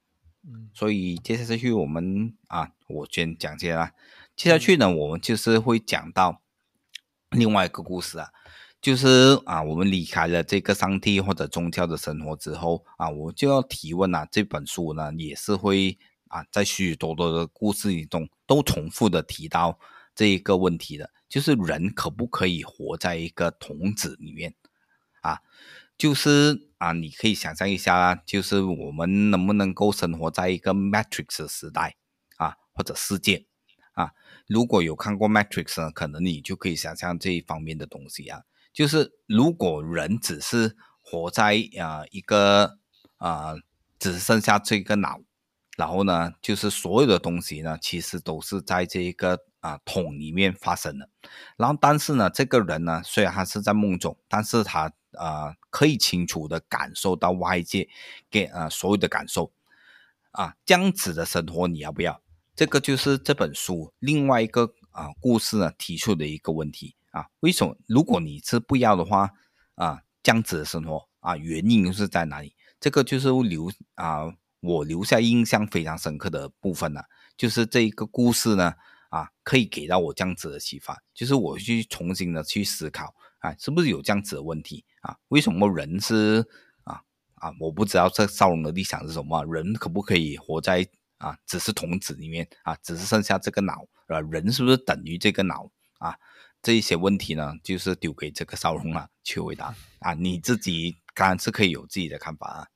S1: 嗯
S2: 所以接下去我们啊，我先讲先啦。接下去呢，我们就是会讲到另外一个故事啊，就是啊，我们离开了这个上帝或者宗教的生活之后啊，我就要提问啊，这本书呢也是会啊，在许许多多的故事里中都重复的提到这一个问题的，就是人可不可以活在一个童子里面啊？就是啊，你可以想象一下啊，就是我们能不能够生活在一个 Matrix 的时代啊，或者世界啊？如果有看过 Matrix 呢，可能你就可以想象这一方面的东西啊。就是如果人只是活在啊、呃、一个啊、呃、只剩下这个脑，然后呢，就是所有的东西呢，其实都是在这个啊、桶里面发生的。然后，但是呢，这个人呢，虽然他是在梦中，但是他呃可以清楚的感受到外界给呃所有的感受啊，这样子的生活你要不要？这个就是这本书另外一个啊、故事呢提出的一个问题啊，为什么如果你是不要的话啊，这样子的生活啊，原因是在哪里？这个就是留啊我留下印象非常深刻的部分呢、就是这一个故事呢啊，可以给到我这样子的启发，就是我去重新的去思考啊，是不是有这样子的问题啊？为什么人是啊啊？我不知道这少龙的立场是什么、啊，人可不可以活在啊只是童子里面啊，只是剩下这个脑，呃，人是不是等于这个脑啊？这一些问题呢，就是丢给这个少龙啊去回答啊，你自己当然是可以有自己的看法啊。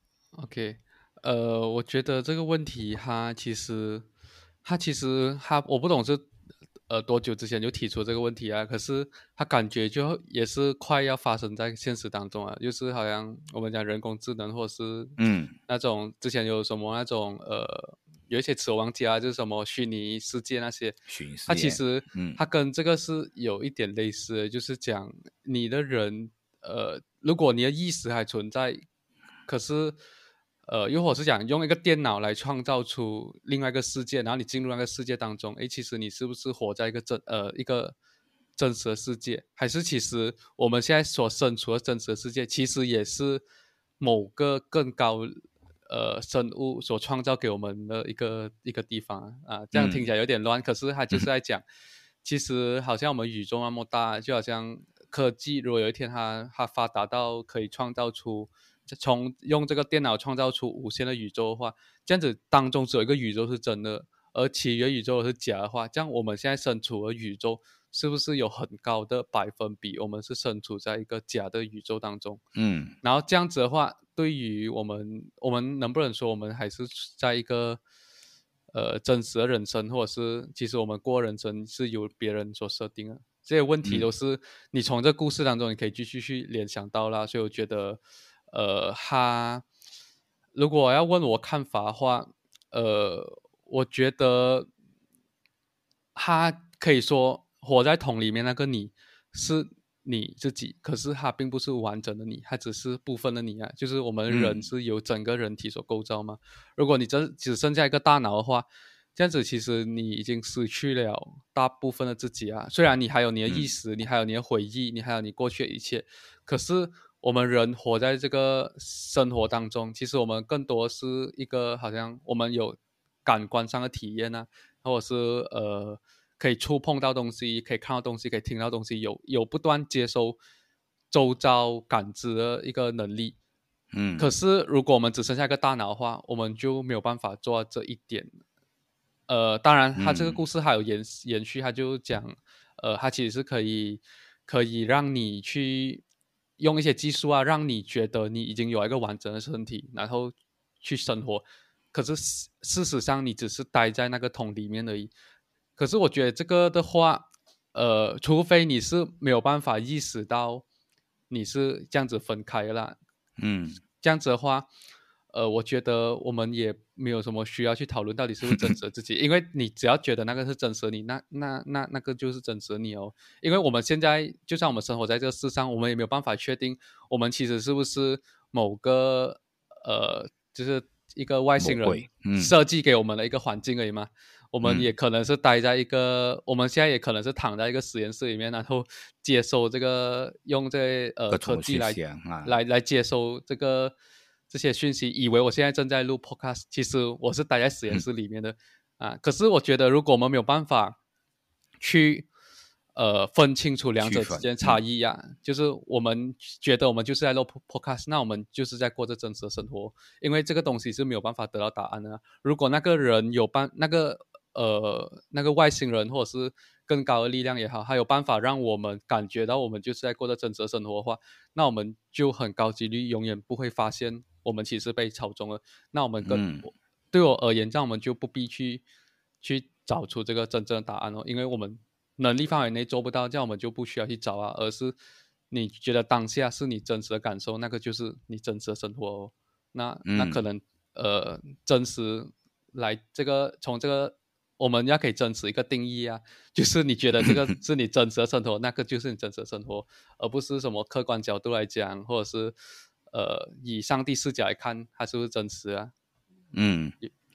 S1: ，OK，呃，我觉得这个问题它其实，它其实它我不懂是呃多久之前就提出这个问题啊，可是它感觉就也是快要发生在现实当中啊，就是好像我们讲人工智能或者是
S2: 嗯，
S1: 那种之前有什么那种呃有一些词我忘记啊，就是什么虚拟世界那些，它
S2: 巡视业，
S1: 其实
S2: 嗯
S1: 它跟这个是有一点类似的，就是讲你的人呃，如果你的意识还存在。可是，呃，又或者是讲用一个电脑来创造出另外一个世界，然后你进入那个世界当中，诶，其实你是不是活在一个真呃一个真实的世界？还是其实我们现在所身处的真实的世界，其实也是某个更高呃生物所创造给我们的一个一个地方啊？这样听起
S2: 嗯
S1: 来有点乱，可是它就是
S2: 嗯
S1: 在讲，其实好像我们宇宙那么大，就好像科技，如果有一天它它发达到可以创造出。从用这个电脑创造出无限的宇宙的话，这样子当中只有一个宇宙是真的，而其余的宇宙是假的话，这样我们现在身处的宇宙是不是有很高的百分比，我们是身处在一个假的宇宙当中？
S2: 嗯
S1: 然后这样子的话，对于我们，我们能不能说我们还是在一个呃真实的人生，或者是其实我们过人生是由别人所设定的？这些问题
S2: 嗯
S1: 都是你从这故事当中你可以继续去联想到啦，所以我觉得，呃，他如果要问我看法的话，呃，我觉得他可以说活在桶里面那个你是你自己，可是它并不是完整的你，它只是部分的你啊。就是我们人
S2: 嗯
S1: 是由整个人体所构造嘛。如果你真只剩下一个大脑的话，这样子其实你已经失去了大部分的自己啊。虽然你还有你的意
S2: 嗯
S1: 识，你还有你的回忆，你还有你过去的一切，可是我们人活在这个生活当中，其实我们更多是一个好像我们有感官上的体验啊，或者是呃可以触碰到东西，可以看到东西，可以听到东西，有有不断接收周遭感知的一个能力。可
S2: 嗯
S1: 是如果我们只剩下一个大脑的话，我们就没有办法做到这一点。呃，当然，他这个
S2: 嗯
S1: 故事还有延延续，他就讲，呃，他其实是可以可以让你去用一些技术啊，让你觉得你已经有一个完整的身体，然后去生活。可是事事实上，你只是待在那个桶里面而已。可是我觉得这个的话，呃，除非你是没有办法意识到你是这样子分开的啦，
S2: 嗯
S1: 这样子的话，呃，我觉得我们也没有什么需要去讨论到底是不是真实的自己，因为你只要觉得那个是真实的你，那那那那个就是真实的你哦。因为我们现在就算我们生活在这个世上，我们也没有办法确定我们其实是不是某个呃，就是一个外星人
S2: 魔鬼，嗯
S1: 设计给我们的一个环境而已嘛。我们也
S2: 嗯
S1: 可能是待在一个，我们现在也可能是躺在一个实验室里面，然后接收这个用这呃
S2: 各种
S1: 科技来
S2: 信息啊，啊
S1: 来来接收这个这些讯息，以为我现在正在录 podcast，其实我是待在实验室里面的、嗯、啊。可是我觉得，如果我们没有办法去呃分清楚两者之间差异呀、啊嗯，就是我们觉得我们就是在录 podcast， 那我们就是在过着真实的生活，因为这个东西是没有办法得到答案的、啊。如果那个人有办那个呃那个外星人或者是更高的力量也好，他有办法让我们感觉到我们就是在过着真实的生活的话，那我们就很高几率永远不会发现我们其实被操纵了。那我们跟、嗯、对我而言，这样我们就不必去去找出这个真正的答案哦，因为我们能力范围内做不到，这样我们就不需要去找啊，而是你觉得当下是你真实的感受，那个就是你真实的生活哦。那那可能、嗯、呃真实来这个从这个。我们要给真实一个定义啊，就是你觉得这个是你真实的生活，那个就是你真实的生活，而不是什么客观角度来讲，或者是呃以上帝视角来看，它是不是真实啊？
S2: 嗯，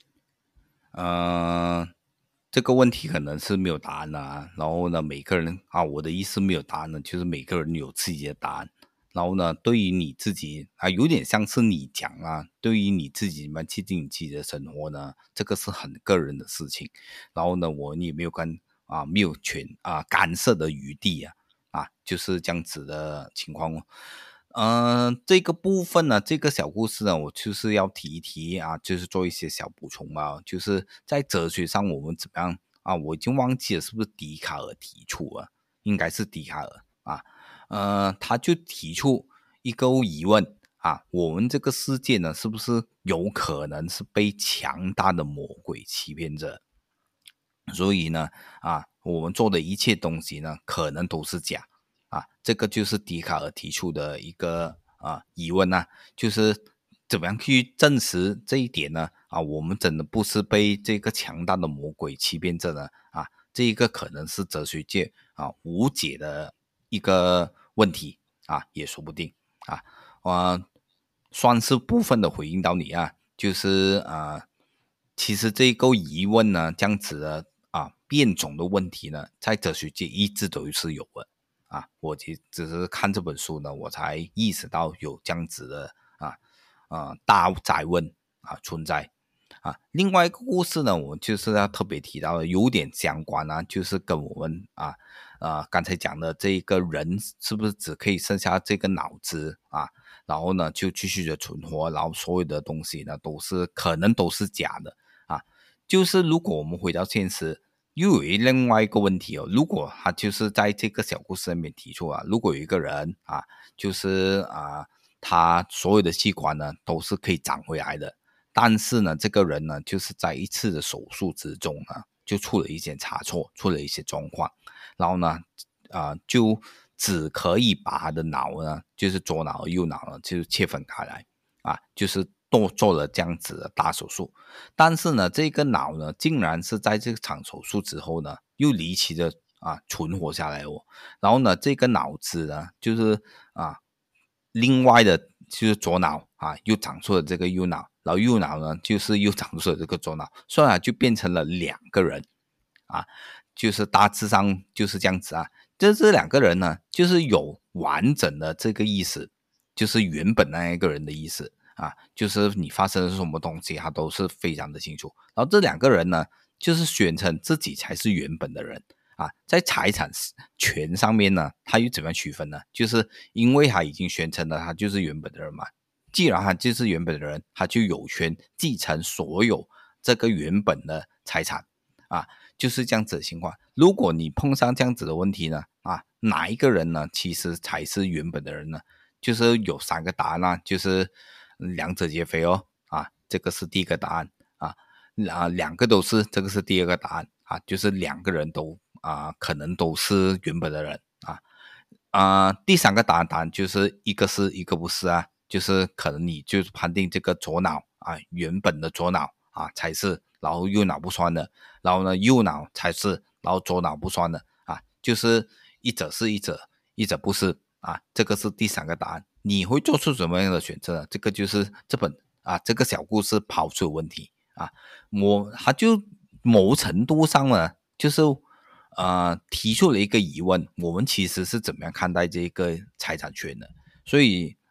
S2: 呃，这个问题可能是没有答案的啊。然后呢，每个人啊，我的意思没有答案呢，就是每个人有自己的答案。然后呢，对于你自己啊，有点像是你讲啊，对于你自己蛮接近你自己的生活呢，这个是很个人的事情。然后呢，我也没有跟啊没有权啊干涉的余地啊啊，就是这样子的情况哦。嗯、呃，这个部分呢，这个小故事呢，我就是要提一提啊，就是做一些小补充嘛，就是在哲学上我们怎么样啊？我已经忘记了是不是笛卡尔提出啊？应该是笛卡尔啊。呃，他就提出一个疑问啊，我们这个世界呢，是不是有可能是被强大的魔鬼欺骗着？所以呢，啊，我们做的一切东西呢，可能都是假啊。这个就是笛卡尔提出的一个啊疑问啊，就是怎么样去证实这一点呢？啊，我们真的不是被这个强大的魔鬼欺骗着呢？啊，这一个可能是哲学界啊无解的一个问题啊，也说不定啊。呃，算是部分的回应到你啊，就是啊，其实这个疑问呢，这样子的啊变种的问题呢，在哲学界一直都是有的啊。我只只是看这本书呢，我才意识到有这样子的啊啊大哉问啊存在。啊，另外一个故事呢，我就是要特别提到的，有点相关啊，就是跟我们啊啊刚才讲的这一个人是不是只可以剩下这个脑子啊，然后呢就继续的存活，然后所有的东西呢都是可能都是假的啊。就是如果我们回到现实，又有另外一个问题哦，如果他就是在这个小故事里面提出啊，如果有一个人啊，就是啊他所有的器官呢都是可以长回来的。但是呢，这个人呢，就是在一次的手术之中呢，就出了一些差错，出了一些状况，然后呢，啊、呃，就只可以把他的脑呢，就是左脑和右脑呢，就切分开来，啊，就是做做了这样子的大手术。但是呢，这个脑呢，竟然是在这场手术之后呢，又离奇的啊存活下来哦。然后呢，这个脑子呢，就是啊，另外的就是左脑啊，又长出了这个右脑。然后右脑呢，就是又长出了这个左脑，所以啊，就变成了两个人啊，就是大致上就是这样子啊。这这两个人呢，就是有完整的这个意识，就是原本那一个人的意识啊，就是你发生了什么东西，他都是非常的清楚。然后这两个人呢，就是宣称自己才是原本的人啊，在财产权上面呢，他又怎么样区分呢？就是因为他已经宣称了他就是原本的人嘛。既然他就是原本的人，他就有权继承所有这个原本的财产啊，就是这样子的情况。如果你碰上这样子的问题呢，啊，哪一个人呢，其实才是原本的人呢？就是有三个答案啊，就是两者皆非哦，啊，这个是第一个答案啊，啊，两个都是，这个是第二个答案啊，就是两个人都啊，可能都是原本的人啊，啊，第三个答案答案就是一个是一个不是啊。就是可能你就是判定这个左脑啊，原本的左脑啊才是，然后右脑不算的，然后呢右脑才是，然后左脑不算的啊，就是一者是一者，一者不是啊，这个是第三个答案。你会做出什么样的选择呢？这个就是这本啊这个小故事抛出的问题啊，我他就某程度上呢，就是呃提出了一个疑问：我们其实是怎么样看待这个财产权的？所以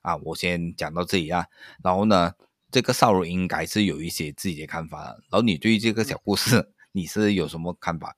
S2: 啊，我先讲到这里啊。然后呢，这个少柔应该是有一些自己的看法的，然后你对于这个小故事你是有什么看法？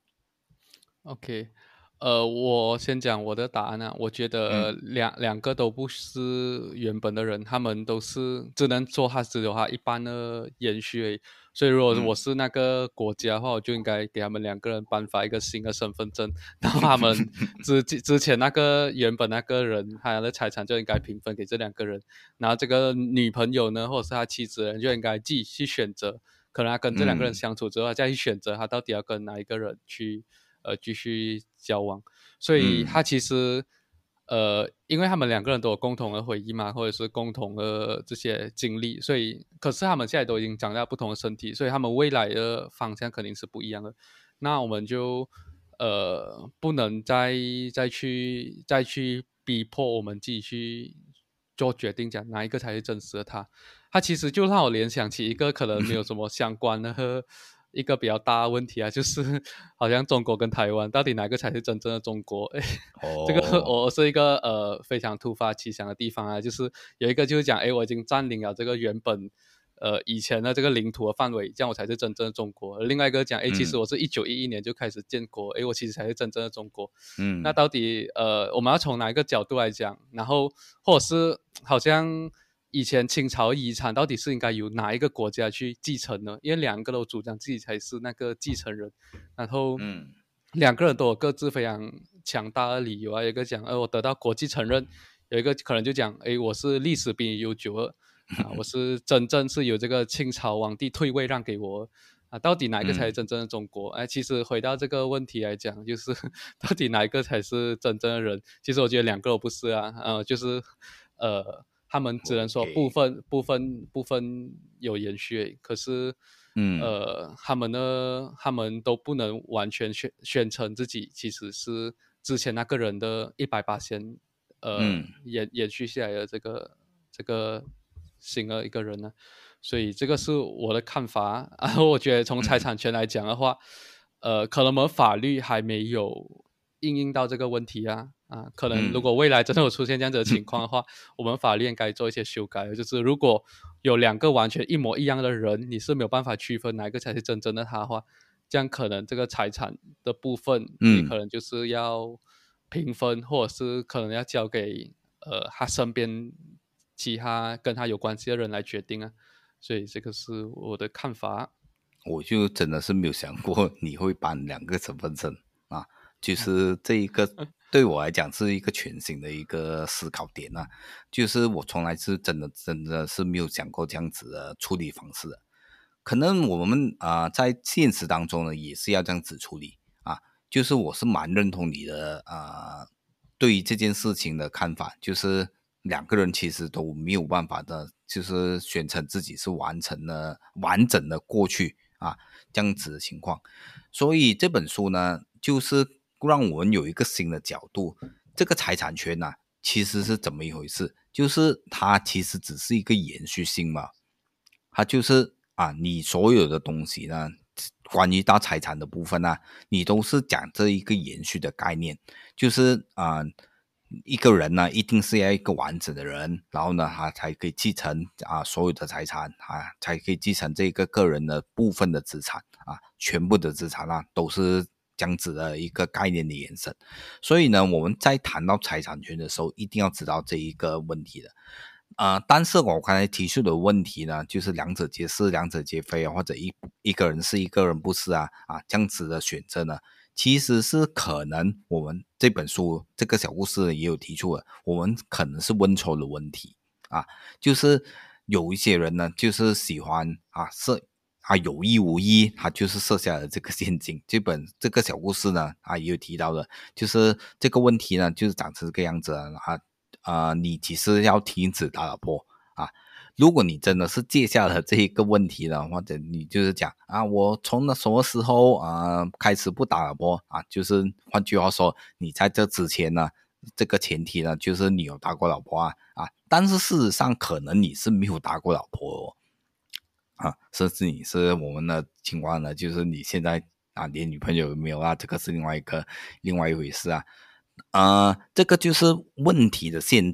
S1: OK，呃，我先讲我的答案啊。我觉得
S2: 嗯
S1: 两两个都不是原本的人，他们都是只能说他只有他一半的延续而已。所以如果我
S2: 嗯
S1: 是那个国家的话，我就应该给他们两个人颁发一个新的身份证，然后他们之之前那个原本那个人他的财产就应该平分给这两个人，然后这个女朋友呢，或者是他妻子的人就应该自己去选择，可能他跟这两个人
S2: 嗯
S1: 相处之后，再去选择他到底要跟哪一个人去呃继续交往。所以他
S2: 嗯
S1: 其实呃，因为他们两个人都有共同的回忆嘛，或者是共同的这些经历，所以可是他们现在都已经长大不同的身体，所以他们未来的方向肯定是不一样的。那我们就呃不能再再去再去逼迫我们自己去做决定，讲哪一个才是真实的他。他其实就让我联想起一个可能没有什么相关的一个比较大的问题啊，就是好像中国跟台湾到底哪个才是真正的中国？哎，这个
S2: 哦
S1: 我是一个呃非常突发奇想的地方啊，就是有一个就是讲，哎，我已经占领了这个原本呃以前的这个领土的范围，这样我才是真正的中国。另外一个讲，哎，其实
S2: 嗯
S1: 我是一九一一年就开始建国，哎，我其实才是真正的中国。那
S2: 嗯
S1: 到底呃我们要从哪一个角度来讲？然后或者是好像以前清朝遗产到底是应该由哪一个国家去继承呢？因为两个都主张自己才是那个继承人，然后
S2: 嗯
S1: 两个人都有各自非常强大的理由啊。有一个讲，呃，我得到国际承认；有一个可能就讲，诶，我是历史比你悠久了啊，我是真正是有这个清朝皇帝退位让给我啊。到底哪一个才是
S2: 嗯
S1: 真正的中国？哎，其实回到这个问题来讲，就是到底哪一个才是真正的人？其实我觉得两个都不是啊，呃，就是呃。他们只能说部
S2: ，OK，
S1: 分部分部分有延续，可是
S2: 嗯
S1: 呃，他们呢，他们都不能完全宣宣称自己其实是之前那个人的一百八千呃
S2: 嗯
S1: 延延续下来的这个这个新的一个人呢，所以这个是我的看法。然后我觉得从财
S2: 嗯
S1: 产权来讲的话，呃，可能我们法律还没有应用到这个问题啊。啊，可能如
S2: 嗯
S1: 果未来真的有出现这样子的情况的话，我们法律应该做一些修改，就是如果有两个完全一模一样的人，你是没有办法区分哪一个才是真正的他的话，这样可能这个财产的部分，你可
S2: 嗯。
S1: 能就是要平分，或者是可能要交给呃他身边其他跟他有关系的人来决定啊。所以这个是我的看法。
S2: 我就真的是没有想过你会办两个身份证啊，就
S1: 嗯
S2: 是这一个对我来讲是一个全新的一个思考点啊，就是我从来是真的真的是没有想过这样子的处理方式的。可能我们啊、呃在现实当中呢也是要这样子处理啊，就是我是蛮认同你的啊、呃对于这件事情的看法，就是两个人其实都没有办法的，就是宣称自己是完成了完整的过去啊这样子的情况。所以这本书呢，就是让我们有一个新的角度，这个财产权呢、啊其实是怎么一回事？就是它其实只是一个延续性嘛，它就是啊，你所有的东西呢，关于到财产的部分呢，你都是讲这一个延续的概念，就是啊，一个人呢，一定是要一个完整的人，然后呢，他才可以继承啊所有的财产啊，才可以继承这个个人的部分的资产啊，全部的资产啊，都是这样子的一个概念的延伸。所以呢，我们在谈到财产权的时候，一定要知道这一个问题的。呃，但是我刚才提出的问题呢，就是两者皆是，两者皆非啊，或者一一个人是，一个人不是啊，啊，这样子的选择呢，其实是可能我们这本书这个小故事也有提出了，我们可能是问错了问题啊，就是有一些人呢，就是喜欢啊设啊有意无意，他就是设下了这个陷阱。这本这个小故事呢，啊也有提到的，就是这个问题呢，就是长成这个样子啊。呃，你其实要停止打老婆啊。如果你真的是接下了这一个问题了，或者你就是讲啊，我从那什么时候啊、呃、开始不打老婆啊，就是换句话说，你在这之前呢，这个前提呢，就是你有打过老婆啊啊，但是事实上可能你是没有打过老婆哦，啊，甚至你是我们的情况呢，就是你现在啊连女朋友有没有啊，这个是另外一个另外一回事啊。呃，这个就是问题的陷阱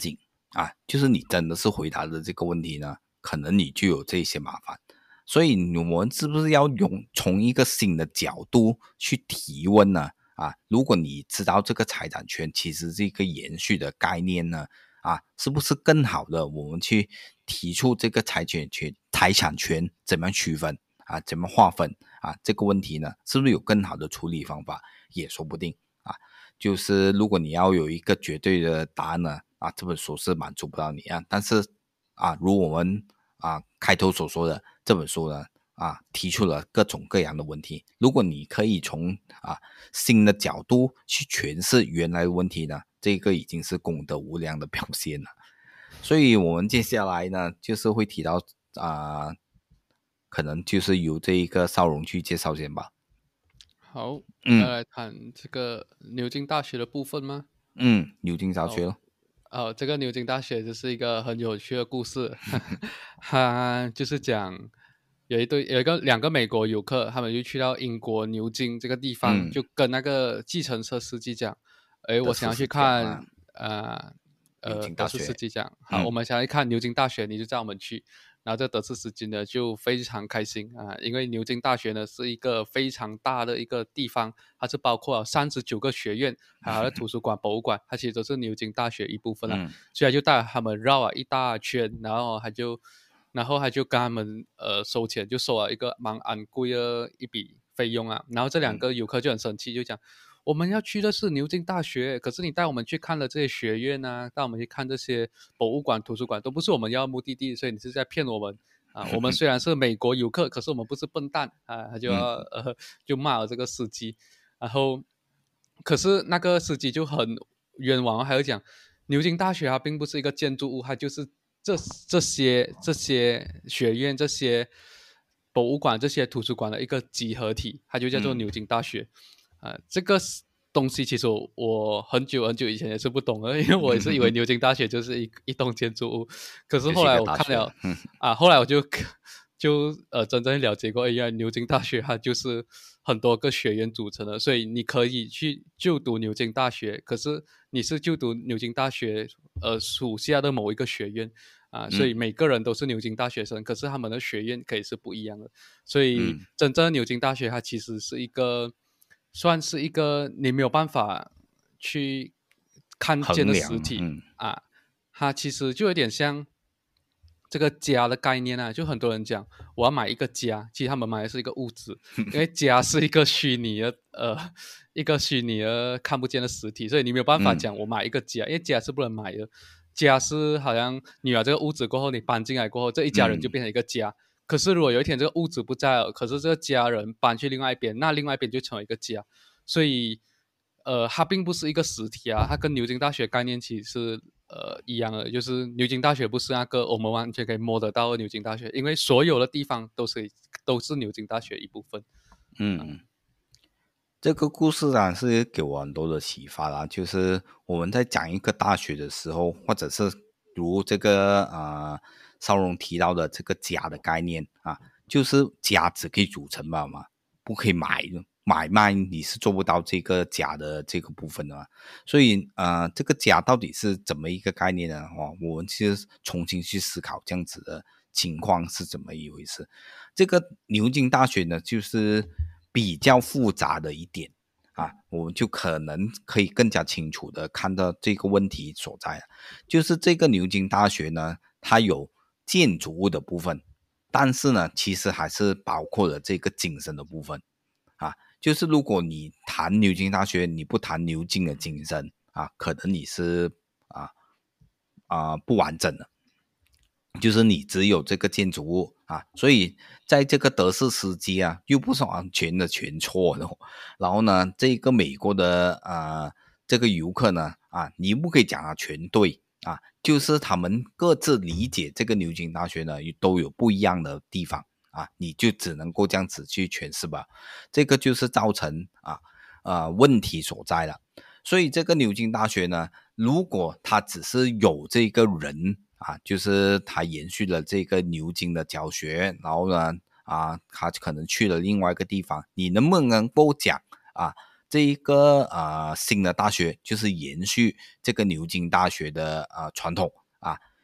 S2: 啊，就是你真的是回答的这个问题呢，可能你就有这些麻烦。所以我们是不是要用从一个新的角度去提问呢？啊，如果你知道这个财产权其实是一个延续的概念呢，啊，是不是更好的我们去提出这个财产权财产权怎么区分啊，怎么划分啊？这个问题呢，是不是有更好的处理方法也说不定啊。就是如果你要有一个绝对的答案呢，啊，这本书是满足不到你啊。但是啊，如我们啊开头所说的，这本书呢啊提出了各种各样的问题，如果你可以从啊新的角度去诠释原来的问题呢，这个已经是功德无量的表现了。所以我们接下来呢就是会提到啊，可能就是由这一个邵荣去介绍先吧。
S1: 好，要
S2: 嗯
S1: 来谈这个牛津大学的部分吗？
S2: 嗯，牛津大学
S1: 哦
S2: 咯。
S1: 哦，这个牛津大学就是一个很有趣的故事，它就是讲有一对有一个两个美国游客，他们就去到英国牛津这个地方，
S2: 嗯，
S1: 就跟那个计程车司机讲，诶，我想要去
S2: 德斯是这样
S1: 看
S2: 啊，
S1: 呃
S2: 牛
S1: 呃德斯司
S2: 津大学。
S1: 机讲，好，我
S2: 嗯
S1: 们想要去看牛津大学，你就带我们去。然后这德斯司机呢就非常开心啊，因为牛津大学呢是一个非常大的一个地方，它是包括三十九个学院，还有它的图书馆、博物馆，它其实都是牛津大学一部分了。
S2: 嗯
S1: 所以他就带他们绕了一大圈，然后他就，然后他就跟他们呃收钱，就收了一个蛮昂贵的一笔费用啊。然后这两
S2: 嗯
S1: 个游客就很生气，就讲我们要去的是牛津大学，可是你带我们去看了这些学院啊，带我们去看这些博物馆、图书馆，都不是我们要的目的地，所以你是在骗我们啊！我们虽然是美国游客，可是我们不是笨蛋啊！他就要、
S2: 嗯
S1: 呃就骂了这个司机，然后可是那个司机就很冤枉，还有讲牛津大学它并不是一个建筑物，它就是这这些这些学院、这些博物馆、这些图书馆的一个集合体，它就叫做
S2: 嗯
S1: 牛津大学。啊、这个是东西其实我我很久很久以前也是不懂的，因为我也是以为牛津大学就是一一栋建筑物，可是
S2: 就是一
S1: 后来
S2: 个大学。
S1: 我看了
S2: 嗯
S1: 啊，后来我就就呃真正了解过，哎呀，牛津大学它就是很多个学院组成的，所以你可以去就读牛津大学，可是你是就读牛津大学呃属下的某一个学院啊，所以
S2: 嗯
S1: 每个人都是牛津大学生，可是他们的学院可以是不一样的，所以
S2: 嗯，
S1: 真正的牛津大学它其实是一个算是一个你没有办法去看见的
S2: 衡量。
S1: 实体
S2: 嗯
S1: 啊，它其实就有点像这个家的概念啊，就很多人讲我要买一个家，其实他们买的是一个物质，因为家是一个虚拟的呃一个虚拟的看不见的实体，所以你没有办法
S2: 嗯
S1: 讲我买一个家，因为家是不能买的，家是好像你有这个屋子过后，你搬进来过后，这一家人就
S2: 嗯
S1: 变成一个家。可是如果有一天这个屋子不在了，可是这个家人搬去另外一边，那另外一边就成为一个家，所以呃，它并不是一个实体啊，它跟牛津大学概念其实是呃一样的，就是牛津大学不是那个我们完全可以摸得到的牛津大学，因为所有的地方都是都是牛津大学一部分。
S2: 嗯，这个故事啊是给我很多的启发啦。就是我们在讲一个大学的时候，或者是如这个呃邵荣提到的这个家的概念啊，就是家只可以组成嘛嘛，不可以买买卖，你是做不到这个家的这个部分的嘛。所以呃，这个家到底是怎么一个概念呢？哦，我们其实重新去思考这样子的情况是怎么一回事。这个牛津大学呢，就是比较复杂的一点啊，我们就可能可以更加清楚的看到这个问题所在。就是这个牛津大学呢，它有建筑物的部分，但是呢，其实还是包括了这个精神的部分啊。就是如果你谈牛津大学，你不谈牛津的精神啊，可能你是啊啊不完整的。就是你只有这个建筑物啊，所以在这个德士司机啊，又不是完全的全错的。然后呢，这个美国的呃这个游客呢啊，你不可以讲他全对啊，就是他们各自理解这个牛津大学呢都有不一样的地方啊，你就只能够这样子去诠释吧。这个就是造成啊呃问题所在了。所以这个牛津大学呢，如果他只是有这个人啊，就是他延续了这个牛津的教学，然后呢啊，他可能去了另外一个地方，你能不能够讲啊，这一个啊新的大学就是延续这个牛津大学的啊传统啊，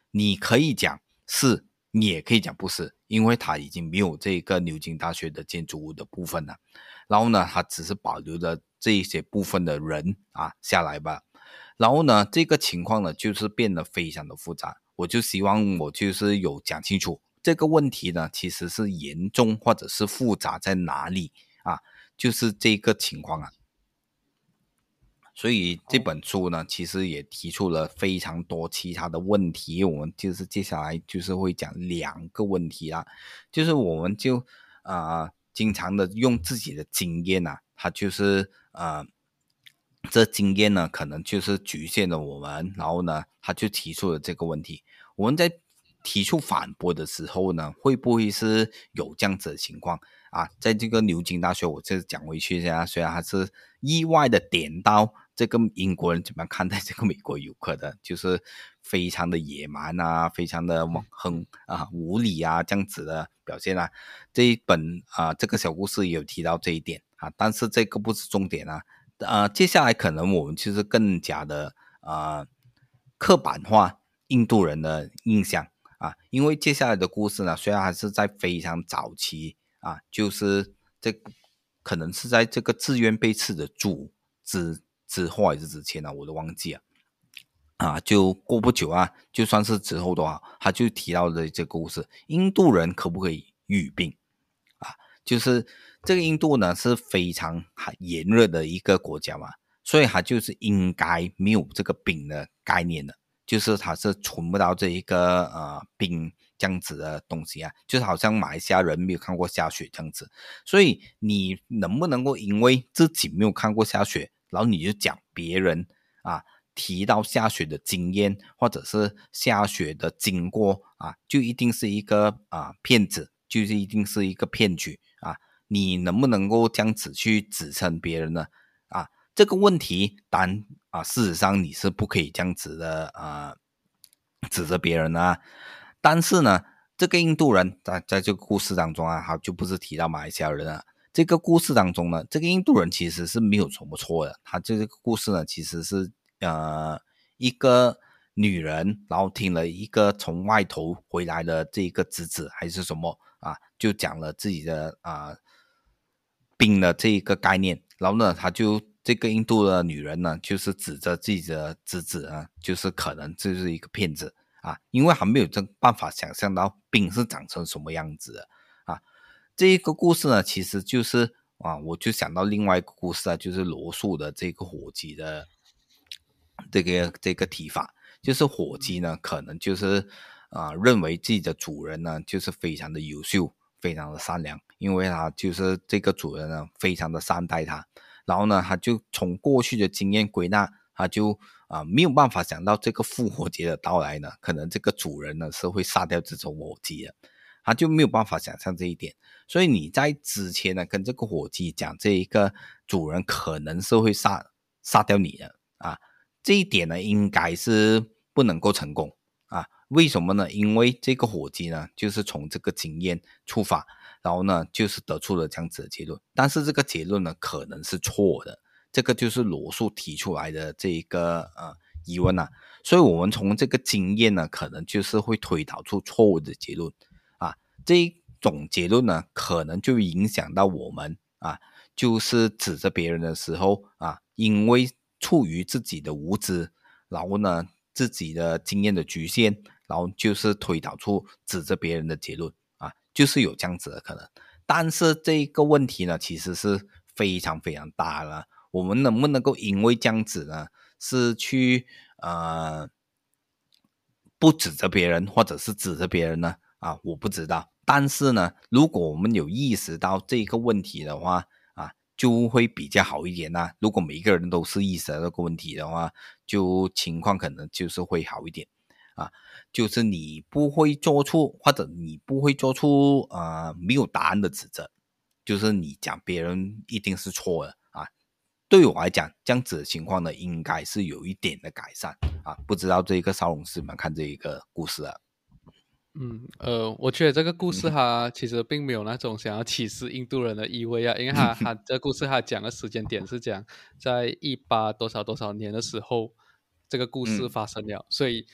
S2: 你可以讲是，你也可以讲不是，因为它已经没有这个牛津大学的建筑物的部分了，然后呢它只是保留了这一些部分的人啊下来吧。然后呢这个情况呢就是变得非常的复杂，我就希望我就是有讲清楚这个问题呢其实是严重或者是复杂在哪里啊，就是这个情况啊。所以这本书呢其实也提出了非常多其他的问题，我们就是接下来就是会讲两个问题啦，就是我们就呃经常的用自己的经验啊，它就是呃这经验呢可能就是局限了我们，然后呢他就提出了这个问题，我们在提出反驳的时候呢会不会是有这样子的情况啊？在这个牛津大学我就讲回去一下，虽然他是意外的点到这个英国人怎么样看待这个美国游客的，就是非常的野蛮啊，非常的很啊无理啊这样子的表现啊。这一本啊这个小故事也有提到这一点啊，但是这个不是重点啊。呃，接下来可能我们就是更加的呃刻板化印度人的印象啊，因为接下来的故事呢，虽然还是在非常早期啊，就是这可能是在这个自愿被刺的猪之之后还是之前呢、啊，我都忘记了啊，就过不久啊，就算是之后的话，他就提到了这个故事，印度人可不可以愈病？啊，就是这个印度呢是非常炎热的一个国家嘛，所以它就是应该没有这个冰的概念的，就是它是存不到这一个呃冰这样子的东西啊，就是好像马来西亚人没有看过下雪这样子，所以你能不能够因为自己没有看过下雪，然后你就讲别人啊提到下雪的经验或者是下雪的经过啊，就一定是一个啊骗子，就是一定是一个骗局啊？你能不能够这样子去指称别人呢？啊，这个问题，当然啊，事实上你是不可以这样子的啊，指责别人啊。但是呢，这个印度人在在这个故事当中啊，他就不是提到马来西亚人啊。这个故事当中呢，这个印度人其实是没有什么错的。他这个故事呢，其实是呃一个女人，然后听了一个从外头回来的这个侄子还是什么啊，就讲了自己的啊病的这一个概念，然后呢，他就这个印度的女人呢，就是指着自己的侄子啊，就是可能就是一个骗子啊，因为还没有这办法想象到病是长成什么样子的啊。这一个故事呢，其实就是啊，我就想到另外一个故事啊，就是罗素的这个火鸡的这个这个提法，就是火鸡呢，可能就是啊、呃认为自己的主人呢，就是非常的优秀，非常的善良，因为他就是这个主人呢，非常的善待他，然后呢，他就从过去的经验归纳，他就啊、呃没有办法想到这个复活节的到来呢，可能这个主人呢是会杀掉这种火鸡的。他就没有办法想象这一点，所以你在之前呢跟这个伙计讲，这一个主人可能是会杀杀掉你的啊，这一点呢应该是不能够成功啊。为什么呢？因为这个伙计呢就是从这个经验出发，然后呢就是得出了这样子的结论，但是这个结论呢可能是错的，这个就是罗素提出来的这一个呃疑问啊，所以我们从这个经验呢可能就是会推导出错误的结论。这一种结论呢，可能就影响到我们啊，就是指着别人的时候啊，因为处于自己的无知，然后呢，自己的经验的局限，然后就是推导出指着别人的结论啊，就是有这样子的可能。但是这个问题呢，其实是非常非常大了。我们能不能够因为这样子呢，是去呃不指责别人，或者是指责别人呢？啊，我不知道。但是呢，如果我们有意识到这个问题的话，啊，就会比较好一点啦。如果每一个人都是意识到这个问题的话，就情况可能就是会好一点啊。就是你不会做出，或者你不会做出呃没有答案的指责，就是你讲别人一定是错的啊。对我来讲，这样子的情况呢，应该是有一点的改善啊。不知道这个少龙是怎么看这一个故事啊？
S1: 嗯，呃，我觉得这个故事
S2: 嗯
S1: 它其实并没有那种想要歧视印度人的意味啊，因为它它这故事它讲的时间点是讲在一八多少多少年的时候，这个故事
S2: 嗯
S1: 发生了，所以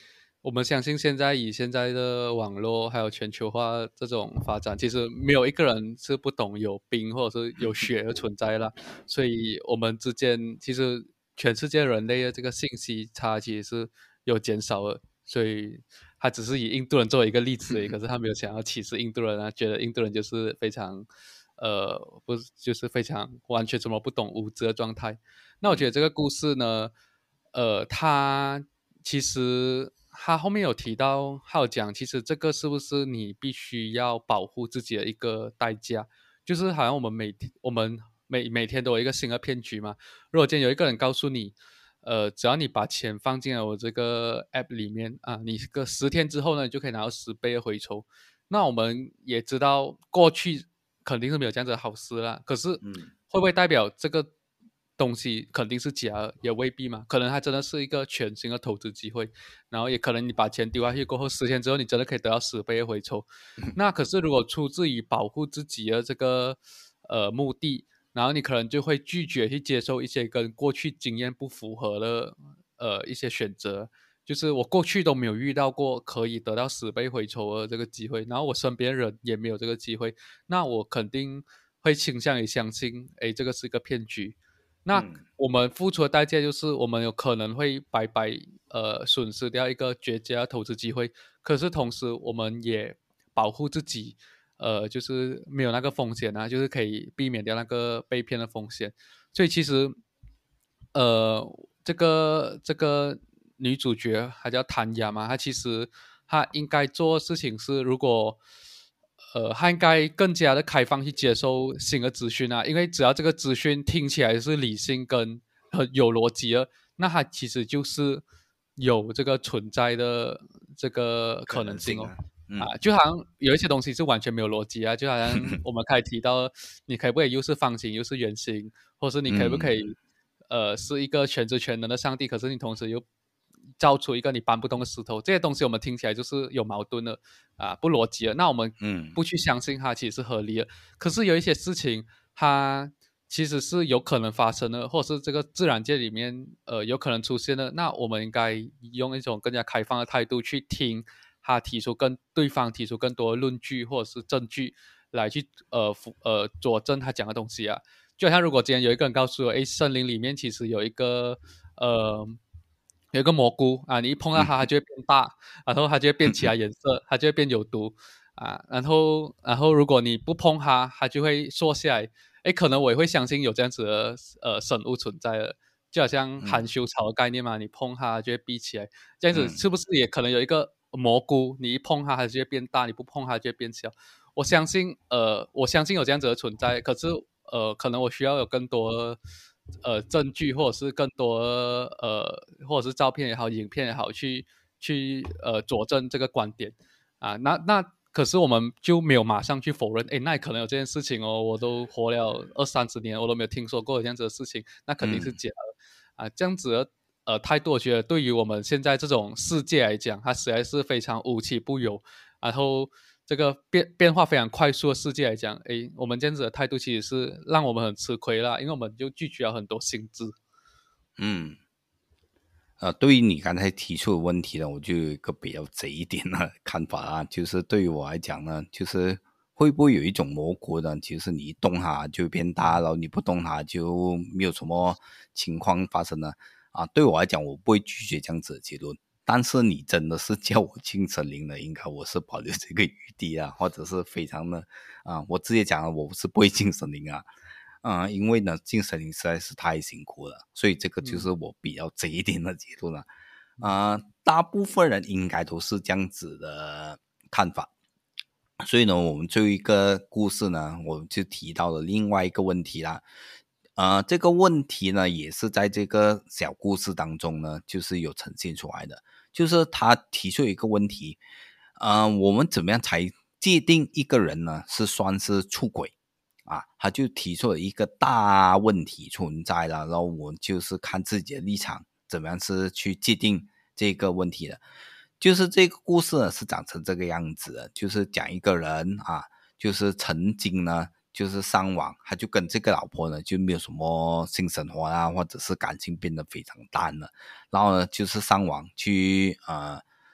S1: 我们相信现在以现在的网络还有全球化这种发展，其实没有一个人是不懂有冰或者是有雪的存在啦。所以我们之间其实全世界人类的这个信息差其实是有减少的。所以他只是以印度人作为一个例子而已，可是他没有想要歧视印度人啊，觉得印度人就是非常呃不是就是非常完全什么不懂无知的状态。那我觉得这个故事呢，呃，他其实他后面有提到，还有讲，其实这个是不是你必须要保护自己的一个代价？就是好像我们每天我们每每天都有一个新的骗局嘛。如果今天有一个人告诉你，呃，只要你把钱放进了我这个 app 里面啊，你个十天之后呢，你就可以拿到十倍的回酬。那我们也知道过去肯定是没有这样子的好事啦，可是
S2: 嗯
S1: 会不会代表这个东西肯定是假的？也未必嘛，可能它真的是一个全新的投资机会，然后也可能你把钱丢下去过后，十天之后你真的可以得到十倍的回酬。那可是如果出自于保护自己的这个呃目的，然后你可能就会拒绝去接受一些跟过去经验不符合的呃一些选择。就是我过去都没有遇到过可以得到十倍回酬的这个机会，然后我身边人也没有这个机会，那我肯定会倾向于相信，诶，这个是一个骗局。那
S2: 嗯
S1: 我们付出的代价就是我们有可能会白白呃损失掉一个绝佳的投资机会，可是同时我们也保护自己，呃，就是没有那个风险啊，就是可以避免掉那个被骗的风险。所以其实，呃，这个这个女主角她叫谭雅嘛，她其实她应该做的事情是，如果呃，她应该更加的开放去接受新的资讯啊，因为只要这个资讯听起来是理性跟很有逻辑的，那它其实就是有这个存在的这个
S2: 可
S1: 可能性哦。
S2: 能性啊，嗯
S1: 啊，就好像有一些东西是完全没有逻辑啊，就好像我们开始提到，你可不可以又是方形又是圆形，或是你可不可
S2: 嗯
S1: 以，呃，是一个全知全能的上帝，可是你同时又造出一个你搬不动的石头，这些东西我们听起来就是有矛盾的啊，不逻辑的。那我们
S2: 嗯
S1: 不去相信它其实是合理的，可是有一些事情它其实是有可能发生的，或者是这个自然界里面呃有可能出现的，那我们应该用一种更加开放的态度去听他提出更对方提出更多的论据或者是证据来去呃辅呃佐证他讲的东西啊。就好像如果今天有一个人告诉我，诶，森林里面其实有一个呃有一个蘑菇啊，你一碰到它，它就会变大，然后它就会变其他颜色，它就会变有毒啊。然后然后如果你不碰它，它就会缩下来。诶，可能我也会相信有这样子的呃生物存在的，就好像含
S2: 嗯
S1: 羞草的概念嘛，你碰它就会闭起来，这样子
S2: 嗯
S1: 是不是也可能有一个蘑菇，你一碰它它就会变大，你不碰它就会变小？我相信，呃，我相信有这样子的存在，可是，呃，可能我需要有更多，呃，证据，或者是更多，呃，或者是照片也好，影片也好，去去呃佐证这个观点啊。那那可是我们就没有马上去否认，诶，那也可能有这件事情哦，我都活了二三十年，我都没有听说过有这样子的事情，那肯定是
S2: 嗯
S1: 假的啊。这样子的呃态度，我觉得对于我们现在这种世界来讲，它实在是非常无奇不有。然后这个变变化非常快速的世界来讲，诶，我们这样子的态度其实是让我们很吃亏啦，因为我们就拒绝了很多新知。
S2: 嗯。呃，对于你刚才提出的问题呢，我就有一个比较贼一点的看法啊，就是对于我来讲呢，就是会不会有一种蘑菇呢，就是你一动它就变大，然后你不动它就没有什么情况发生呢？啊，对我来讲，我不会拒绝这样子的结论。但是你真的是叫我进森林了，应该我是保留这个余地啊，或者是非常的啊，我直接讲了，我是不会进森林啊。啊、因为呢，进森林实在是太辛苦了，所以这个就
S1: 嗯
S2: 是我比较这一点的结论了。啊、大部分人应该都是这样子的看法。所以呢，我们最后一个故事呢，我们就提到了另外一个问题啦。呃，这个问题呢，也是在这个小故事当中呢，就是有呈现出来的。就是他提出一个问题，呃，我们怎么样才界定一个人呢是算是出轨啊？他就提出了一个大问题存在了，然后我就是看自己的立场，怎么样是去界定这个问题的。就是这个故事呢是长成这个样子的，就是讲一个人啊，就是曾经呢就是上网，他就跟这个老婆呢就没有什么性生活啊，或者是感情变得非常淡了，然后呢就是上网去呃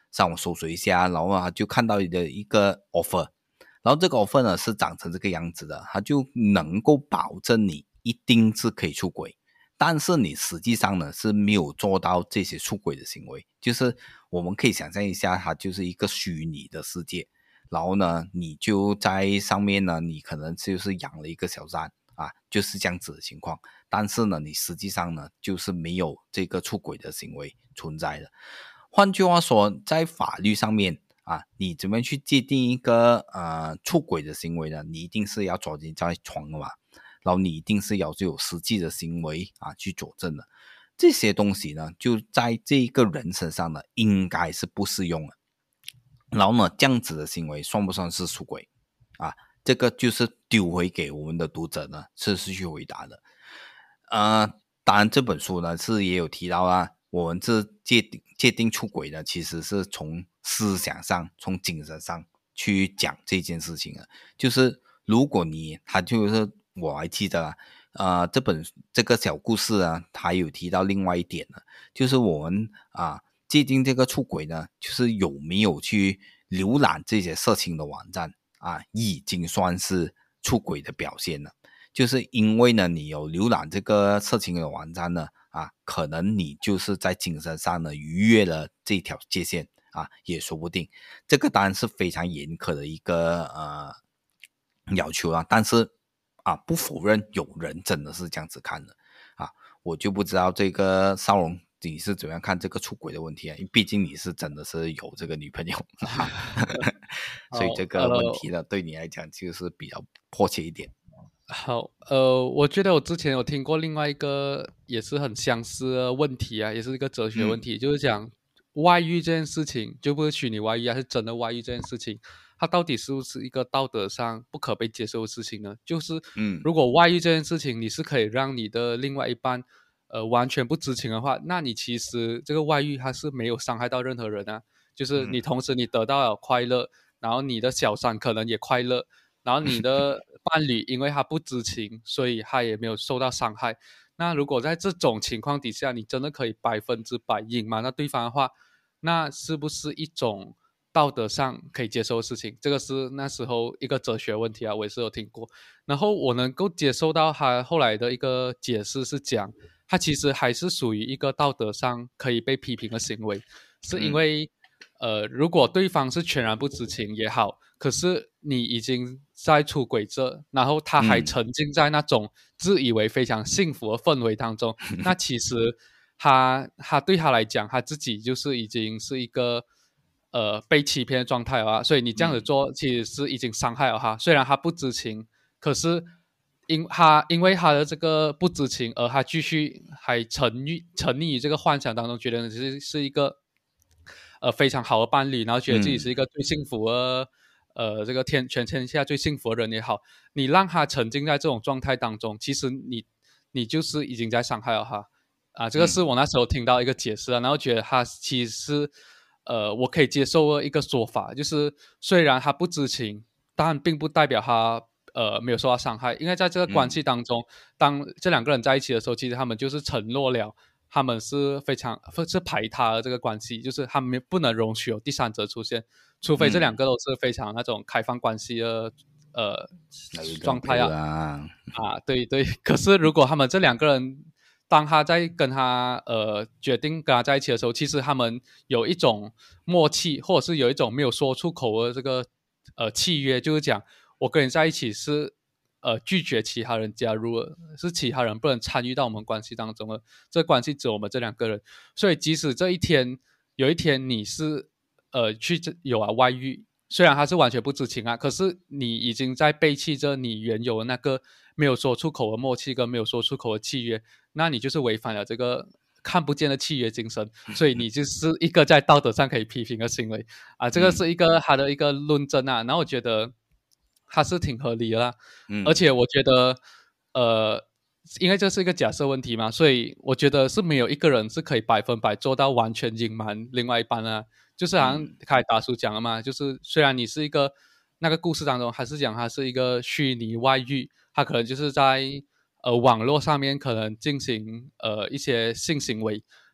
S2: 上网搜索一下，然后他就看到的一个 offer， 然后这个 offer 呢是长成这个样子的，他就能够保证你一定是可以出轨，但是你实际上呢是没有做到这些出轨的行为，就是我们可以想象一下，它就是一个虚拟的世界，然后呢你就在上面呢，你可能就是养了一个小三啊，就是这样子的情况，但是呢你实际上呢就是没有这个出轨的行为存在的。换句话说，在法律上面啊，你怎么样去界定一个呃出轨的行为呢？你一定是要抓进在床的嘛，然后你一定是要有实际的行为啊去佐证的。这些东西呢，就在这个人身上呢，应该是不适用的。然后呢，这样子的行为算不算是出轨啊？这个就是丢回给我们的读者呢，是是去回答的。呃，当然这本书呢是也有提到啊，我们这界定界定出轨呢，其实是从思想上、从精神上去讲这件事情的。就是如果你，他就是我还记得啊，呃，这本这个小故事啊，他有提到另外一点呢，就是我们啊界定这个出轨呢，就是有没有去浏览这些色情的网站啊，已经算是出轨的表现了。就是因为呢，你有浏览这个色情的网站呢，啊，可能你就是在精神上呢逾越了这条界限啊，也说不定。这个当然是非常严苛的一个呃要求啊，但是啊，不否认有人真的是这样子看的啊，我就不知道这个少龙你是怎么样看这个出轨的问题啊？因为毕竟你是真的是有这个女朋友啊，所以
S1: 好，
S2: 这个问题
S1: 呃，
S2: 呢，对你来讲就是比较迫切一点。
S1: 好，呃，我觉得我之前有听过另外一个也是很相似的问题啊，也是一个哲学问
S2: 嗯
S1: 题，就是讲外遇这件事情，就不是虚拟外遇啊，是真的外遇这件事情，它到底是不是一个道德上不可被接受的事情呢？就是
S2: 嗯
S1: 如果外遇这件事情你是可以让你的另外一半呃完全不知情的话，那你其实这个外遇它是没有伤害到任何人啊，就是
S2: 嗯
S1: 你同时你得到了快乐，然后你的小三可能也快乐。然后你的伴侣因为他不知情，所以他也没有受到伤害。那如果在这种情况底下，你真的可以百分之百隐瞒了对方的话，那是不是一种道德上可以接受的事情？这个是那时候一个哲学问题啊，我也是有听过。然后我能够接受到他后来的一个解释是讲，他其实还是属于一个道德上可以被批评的行为，是因
S2: 嗯
S1: 为呃，如果对方是全然不知情也好。可是你已经在出轨这，然后他还
S2: 嗯
S1: 沉浸在那种自以为非常幸福的氛围当中，那其实他他对他来讲，他自己就是已经是一个呃被欺骗的状态了啊，所以你这样子
S2: 嗯
S1: 做其实是已经伤害了他，虽然他不知情，可是因他因为他的这个不知情，而他继续还沉溺沉溺于这个幻想当中，觉得是是一个呃非常好的伴侣，然后觉得自己是
S2: 嗯
S1: 一个最幸福的呃这个天全天下最幸福的人也好，你让他沉浸在这种状态当中，其实你你就是已经在伤害了他啊。这个
S2: 嗯
S1: 是我那时候听到一个解释啊，然后觉得他其实呃我可以接受的一个说法，就是虽然他不知情，但并不代表他。呃，没有受到伤害，因为在这个关
S2: 嗯
S1: 系当中，当这两个人在一起的时候，其实他们就是承诺了，他们是非常是排他的这个关系，就是他们不能容许有第三者出现，除非这两
S2: 嗯，
S1: 个都是非常那种开放关系的呃
S2: 那个更配
S1: 状态啊
S2: 啊，
S1: 啊，对对。可是如果他们这两个人，当他在跟他呃决定跟他在一起的时候，其实他们有一种默契，或者是有一种没有说出口的这个呃契约，就是讲我跟你在一起是呃拒绝其他人加入的，是其他人不能参与到我们关系当中的，这关系只有我们这两个人。所以即使这一天有一天你是呃去这有啊外遇，虽然他是完全不知情啊，可是你已经在背弃着你原有的那个没有说出口的默契跟没有说出口的契约，那你就是违反了这个看不见的契约精神，所以你就是一个在道德上可以批评的行为啊，这个
S2: 嗯
S1: 是一个他的一个论证啊，然后我觉得他是挺合理的啦，而
S2: 嗯
S1: 且我觉得呃。因为这是一个假设问题嘛，所以我觉得是没有一个人是可以百分百做到完全隐瞒另外一半啊。就是好像
S2: 嗯
S1: 开始大叔讲了嘛，就是虽然你是一个那个故事当中，还是讲他是一个虚拟外遇，他可能就是在呃网络上面可能进行呃一些性行为，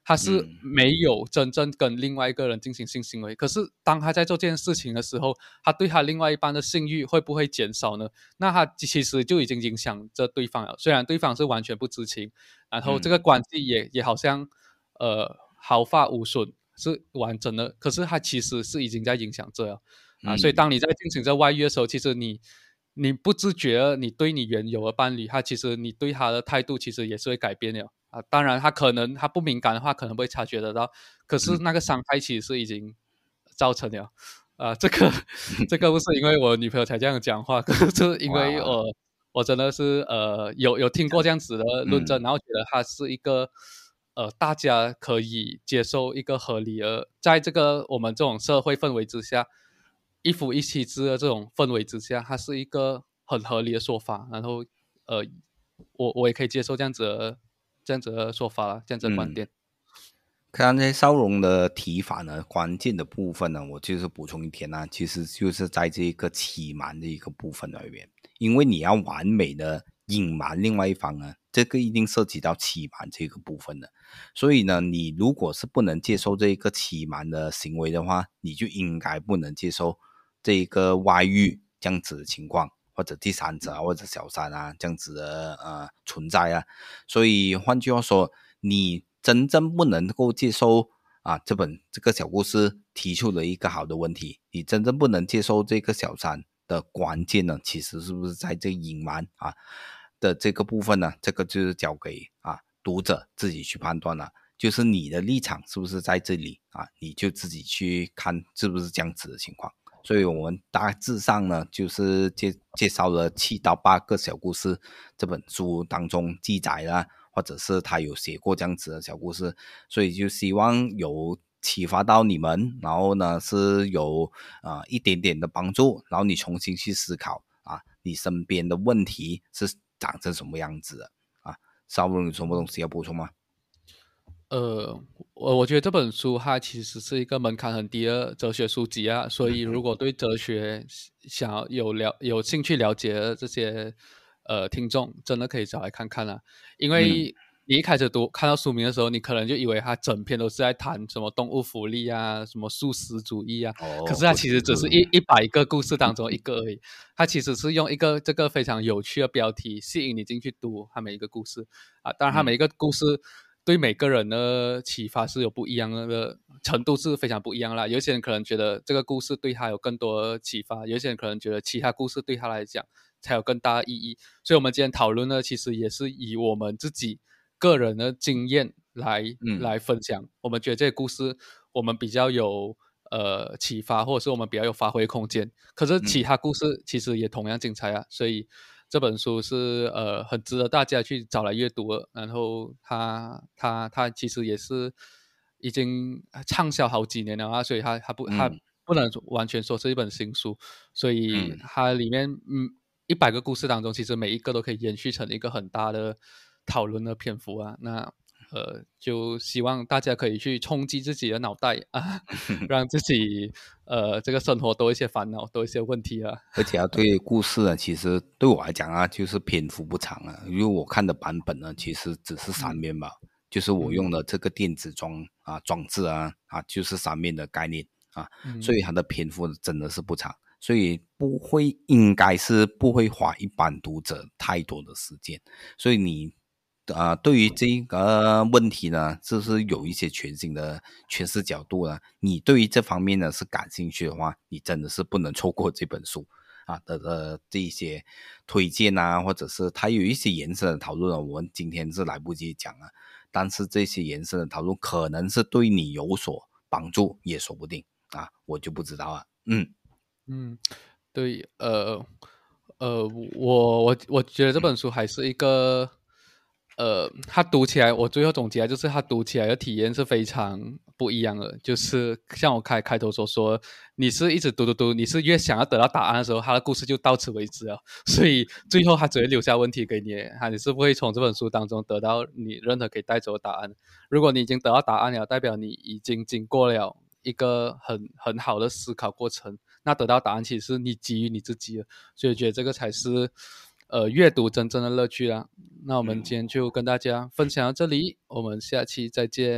S1: 他是
S2: 嗯
S1: 没有真正跟另外一个人进行性行为，可是当他在做这件事情的时候，他对他另外一半的性欲会不会减少呢？那他其实就已经影响着对方了，虽然对方是完全不知情，然后这个
S2: 嗯
S1: 关系也也好像呃毫发无损，是完整的，可是他其实是已经在影响着了啊。所以
S2: 嗯
S1: 当你在进行这外遇的时候，其实你你不自觉，你对你原有的伴侣，他其实你对他的态度其实也是会改变的啊。当然，他可能他不敏感的话，可能不会察觉得到，可是
S2: 嗯
S1: 那个伤害其实是已经造成了。啊，这个这个不是因为我女朋友才这样讲话，可是因为
S2: 哇，
S1: 我我真的是呃有有听过这样子的论证，
S2: 嗯
S1: 然后觉得它是一个呃大家可以接受一个合理的，在这个我们这种社会氛围之下，一夫一妻制的这种氛围之下，它是一个很合理的说法。然后呃，我我也可以接受这样子的这样子的说法了，这样子的观
S2: 嗯。
S1: 点。
S2: 刚才少荣的提法呢，关键的部分呢，我就是补充一点呢，其实就是在这个欺瞒的一个部分里面，因为你要完美的隐瞒另外一方呢，这个一定涉及到欺瞒这个部分的，所以呢，你如果是不能接受这个欺瞒的行为的话，你就应该不能接受这个外遇这样子的情况，或者第三者啊，或者小三啊这样子的呃存在啊，所以换句话说，你真正不能够接受啊，这本这个小故事提出了一个好的问题，你真正不能接受这个小三的关键呢，其实是不是在这隐瞒啊的这个部分呢？这个就是交给啊读者自己去判断了，就是你的立场是不是在这里啊，你就自己去看是不是这样子的情况。所以我们大致上呢，就是介介绍了七到八个小故事，这本书当中记载了，或者是他有写过这样子的小故事，所以就希望有启发到你们，然后呢是有啊、呃、一点点的帮助，然后你重新去思考啊，你身边的问题是长成什么样子的啊。稍微有什么东西要补充吗？
S1: 呃，我我觉得这本书它其实是一个门槛很低的哲学书籍啊，所以如果对哲学想要有了有兴趣了解的这些呃听众，真的可以找来看看啦。因
S2: 嗯，
S1: 为你一开始读看到书名的时候，你可能就以为它整篇都是在谈什么动物福利啊，什么素食主义啊，可
S2: 哦，
S1: 是它
S2: 不是，
S1: 其实只是一一百个故事当中一个而已。它其实是用一个这个非常有趣的标题吸引你进去读它每一个故事啊，当然它每一
S2: 嗯
S1: 个故事。对每个人的启发是有不一样的程度，是非常不一样啦。有些人可能觉得这个故事对他有更多的启发，有些人可能觉得其他故事对他来讲才有更大的意义。所以，我们今天讨论呢，其实也是以我们自己个人的经验来
S2: 嗯
S1: 来分享。我们觉得这个故事我们比较有呃启发，或者是我们比较有发挥空间。可是其
S2: 嗯
S1: 他故事其实也同样精彩啊，所以。这本书是呃很值得大家去找来阅读的，然后它它它其实也是已经畅销好几年了啊，所以它它不它
S2: 嗯
S1: 不能完全说是一本新书，所以
S2: 嗯。
S1: 它里面嗯一百个故事当中，其实每一个都可以延续成一个很大的讨论的篇幅啊，那呃就希望大家可以去冲击自己的脑袋啊，让自己呃这个生活多一些烦恼，多一些问题啊，
S2: 而且要对故事呢，其实对我来讲啊，就是篇幅不长啊，因为我看的版本呢，其实只是三
S1: 嗯
S2: 面吧，就是我
S1: 嗯
S2: 用的这个电子装啊装置啊啊，就是三面的概念啊，所
S1: 嗯。
S2: 以它的篇幅真的是不长，所以不会应该是不会花一般读者太多的时间，所以你啊、呃对于这个问题呢，就是有一些全新的诠释角度呢。你对于这方面呢是感兴趣的话，你真的是不能错过这本书啊的的这一些推荐啊，或者是它有一些延伸的讨论啊，我们今天是来不及讲啊。但是这些延伸的讨论可能是对你有所帮助，也说不定啊，我就不知道啊。嗯
S1: 嗯，对，呃，呃，我我我觉得这本书还是一个，呃，它读起来，我最后总结来就是它读起来的体验是非常不一样的。就是像我开开头所说，你是一直读读读，你是越想要得到答案的时候，它的故事就到此为止了。所以最后它只会留下问题给你，哈，你是不会从这本书当中得到你任何可以带走的答案。如果你已经得到答案了，代表你已经经过了一个很很好的思考过程。那得到答案其实是你基于你自己的，所以觉得这个才是呃阅读真正的乐趣啦。那我们
S2: 嗯，
S1: 今天就跟大家分享到这里，我们下期再见。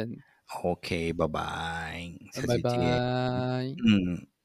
S2: OK，拜拜，下
S1: 拜
S2: 次见。
S1: 拜。
S2: 嗯。